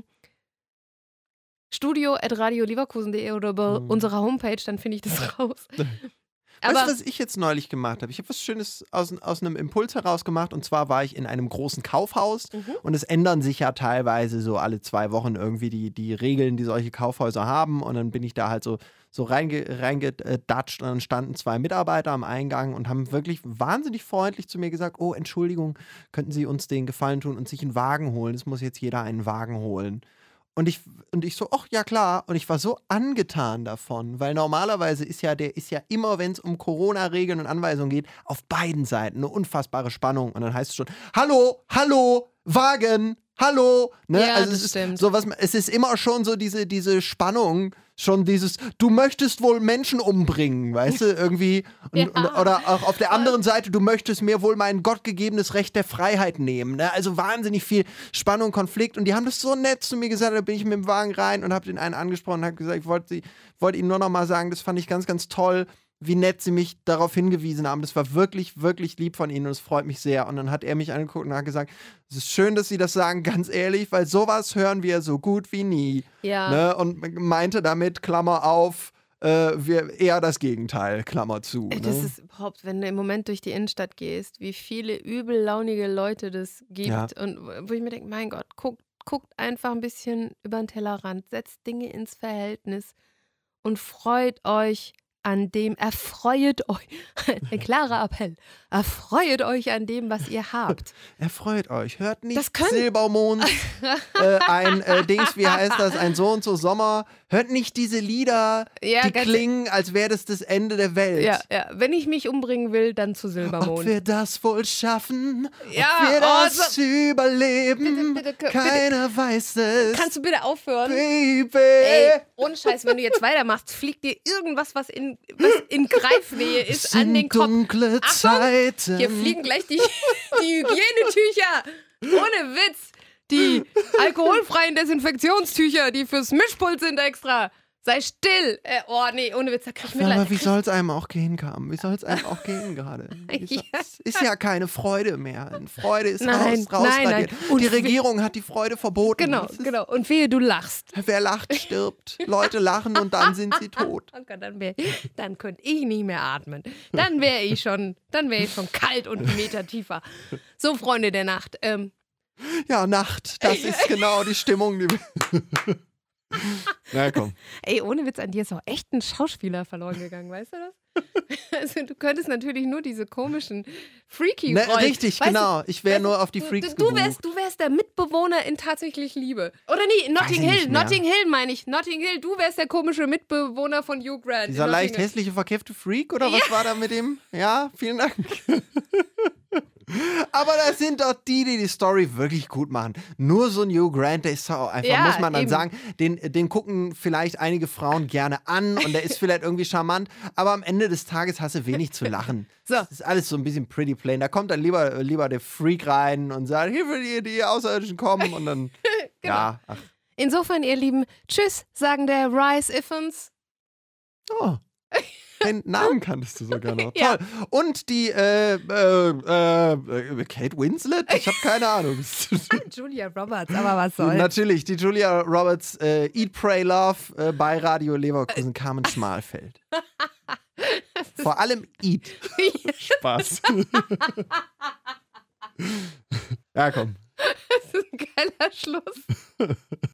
[SPEAKER 1] studio at radio leverkusen punkt de oder über
[SPEAKER 2] Mhm.
[SPEAKER 1] unsere Homepage, dann finde ich das raus.
[SPEAKER 2] Weißt
[SPEAKER 1] Aber
[SPEAKER 2] du, was ich jetzt neulich gemacht habe? Ich habe was Schönes aus, aus einem Impuls heraus gemacht. Und zwar war ich in einem großen Kaufhaus.
[SPEAKER 1] Mhm.
[SPEAKER 2] Und es ändern sich ja teilweise so alle zwei Wochen irgendwie die, die Regeln, die solche Kaufhäuser haben. Und dann bin ich da halt so, so reinge, reingedatscht. Und dann standen zwei Mitarbeiter am Eingang und haben wirklich wahnsinnig freundlich zu mir gesagt, oh, Entschuldigung, könnten Sie uns den Gefallen tun und sich einen Wagen holen? Es muss jetzt jeder einen Wagen holen. Und ich, und ich so, ach ja klar. Und ich war so angetan davon, weil normalerweise ist ja, der ist ja immer, wenn es um Corona-Regeln und Anweisungen geht, auf beiden Seiten eine unfassbare Spannung. Und dann heißt es schon, hallo, hallo, Wagen, hallo. Ne?
[SPEAKER 1] Ja,
[SPEAKER 2] also
[SPEAKER 1] das
[SPEAKER 2] es ist
[SPEAKER 1] stimmt.
[SPEAKER 2] so was, es ist immer schon so diese, diese Spannung, schon dieses, du möchtest wohl Menschen umbringen, weißt du, irgendwie. Und,
[SPEAKER 1] Ja.
[SPEAKER 2] und, oder auch auf der anderen Seite, du möchtest mir wohl mein gottgegebenes Recht der Freiheit nehmen. Ne? Also wahnsinnig viel Spannung, Konflikt. Und die haben das so nett zu mir gesagt, da bin ich mit dem Wagen rein und habe den einen angesprochen und habe gesagt, ich wollte wollt Ihnen nur noch mal sagen, das fand ich ganz, ganz toll, wie nett Sie mich darauf hingewiesen haben. Das war wirklich, wirklich lieb von Ihnen und es freut mich sehr. Und dann hat er mich angeguckt und hat gesagt, es ist schön, dass Sie das sagen, ganz ehrlich, weil sowas hören wir so gut wie nie.
[SPEAKER 1] ja.
[SPEAKER 2] Ne? Und meinte damit, Klammer auf, äh, wir, eher das Gegenteil, Klammer zu.
[SPEAKER 1] Ey,
[SPEAKER 2] Ne?
[SPEAKER 1] Das ist überhaupt, wenn du im Moment durch die Innenstadt gehst, wie viele übellaunige Leute das gibt.
[SPEAKER 2] Ja.
[SPEAKER 1] Und wo ich mir denke, mein Gott, guckt, guckt einfach ein bisschen über den Tellerrand, setzt Dinge ins Verhältnis und freut euch an dem, erfreut euch, ein klarer Appell, erfreut euch an dem, was ihr habt.
[SPEAKER 2] Erfreut euch, hört nicht
[SPEAKER 1] Das können-
[SPEAKER 2] Silbermond, äh, ein äh, Dings, wie heißt das, ein so und so Sommer. Hört nicht diese Lieder,
[SPEAKER 1] Ja,
[SPEAKER 2] die
[SPEAKER 1] ganz-
[SPEAKER 2] klingen, als wäre das das Ende der Welt.
[SPEAKER 1] Ja, ja, wenn ich mich umbringen will, dann zu
[SPEAKER 2] Ob
[SPEAKER 1] Silbermond.
[SPEAKER 2] wir das wohl schaffen,
[SPEAKER 1] Ja,
[SPEAKER 2] ob wir
[SPEAKER 1] oh,
[SPEAKER 2] das
[SPEAKER 1] so-
[SPEAKER 2] überleben,
[SPEAKER 1] Bitte, bitte, bitte.
[SPEAKER 2] keiner weiß es,
[SPEAKER 1] Kannst du bitte aufhören?
[SPEAKER 2] Baby.
[SPEAKER 1] Ey, ohne Scheiß, wenn du jetzt weitermachst, fliegt dir irgendwas, was in, was in Greifnähe
[SPEAKER 2] Es
[SPEAKER 1] ist, an den
[SPEAKER 2] sind
[SPEAKER 1] Kopf.
[SPEAKER 2] dunkle
[SPEAKER 1] Achtung,
[SPEAKER 2] Zeiten.
[SPEAKER 1] Hier fliegen gleich die, die Hygienetücher. Ohne Witz. Die alkoholfreien Desinfektionstücher, die fürs Mischpult sind extra. Sei still. Äh, oh, nee, ohne Witz, da krieg ich Mitleid.
[SPEAKER 2] Aber wie soll es einem auch gehen, Kam? Wie soll es einem auch gehen gerade? Wie soll's-
[SPEAKER 1] Ja.
[SPEAKER 2] Es ist ja keine Freude mehr. Freude ist
[SPEAKER 1] Nein,
[SPEAKER 2] raus, rausradiert.
[SPEAKER 1] nein, nein. Und
[SPEAKER 2] Die
[SPEAKER 1] wie-
[SPEAKER 2] Regierung hat die Freude verboten.
[SPEAKER 1] Genau,
[SPEAKER 2] Es ist,
[SPEAKER 1] genau. Und wehe, du lachst.
[SPEAKER 2] Wer lacht, stirbt. Leute lachen und dann sind sie tot.
[SPEAKER 1] Oh Gott, dann, wär, dann könnte ich nicht mehr atmen. Dann wäre ich schon, dann wäre ich schon kalt und einen Meter tiefer. So, Freunde der Nacht. Ähm,
[SPEAKER 2] Ja, Nacht, das ist genau die Stimmung. Die Na komm.
[SPEAKER 1] ey, ohne Witz, an dir ist auch echt ein Schauspieler verloren gegangen, weißt du das? Also, du könntest natürlich nur diese komischen freaky
[SPEAKER 2] Ne,
[SPEAKER 1] Rollen.
[SPEAKER 2] richtig,
[SPEAKER 1] Weißt
[SPEAKER 2] genau.
[SPEAKER 1] du,
[SPEAKER 2] Ich wäre
[SPEAKER 1] weißt
[SPEAKER 2] nur
[SPEAKER 1] du,
[SPEAKER 2] auf die Freaks
[SPEAKER 1] du, du,
[SPEAKER 2] gebucht.
[SPEAKER 1] wärst, du wärst der Mitbewohner in Tatsächlich Liebe. Oder nee, Notting
[SPEAKER 2] Weiß ich
[SPEAKER 1] Hill.
[SPEAKER 2] nicht mehr.
[SPEAKER 1] Notting Hill meine ich. Notting Hill, du wärst der komische Mitbewohner von Hugh Grant. in
[SPEAKER 2] Dieser
[SPEAKER 1] Notting
[SPEAKER 2] leicht
[SPEAKER 1] Hill.
[SPEAKER 2] hässliche, verkäffte Freak oder was war da mit dem? Ja, vielen Dank. Aber das sind doch die, die die Story wirklich gut machen. Nur so ein Hugh Grant, der ist doch auch einfach,
[SPEAKER 1] Ja,
[SPEAKER 2] muss man dann
[SPEAKER 1] eben.
[SPEAKER 2] sagen, den, den gucken vielleicht einige Frauen gerne an und der ist vielleicht irgendwie charmant, aber am Ende des Tages hast du wenig zu lachen.
[SPEAKER 1] So.
[SPEAKER 2] Das ist alles so ein bisschen pretty plain. Da kommt dann lieber, lieber der Freak rein und sagt, hier für die, die Außerirdischen kommen und dann,
[SPEAKER 1] Genau.
[SPEAKER 2] ja, ach.
[SPEAKER 1] Insofern, ihr Lieben, tschüss, sagen der Rhys Ifans.
[SPEAKER 2] Oh. Den Namen kanntest du sogar noch.
[SPEAKER 1] Ja.
[SPEAKER 2] Toll. Und die äh, äh, äh, Kate Winslet? Ich habe keine Ahnung.
[SPEAKER 1] Julia Roberts, aber was soll's.
[SPEAKER 2] Natürlich, die Julia Roberts äh, Eat, Pray, Love äh, bei Radio Leverkusen, Carmen Schmalfeld. Vor allem Eat. Spaß. Ja, komm.
[SPEAKER 1] Das ist ein geiler Schluss.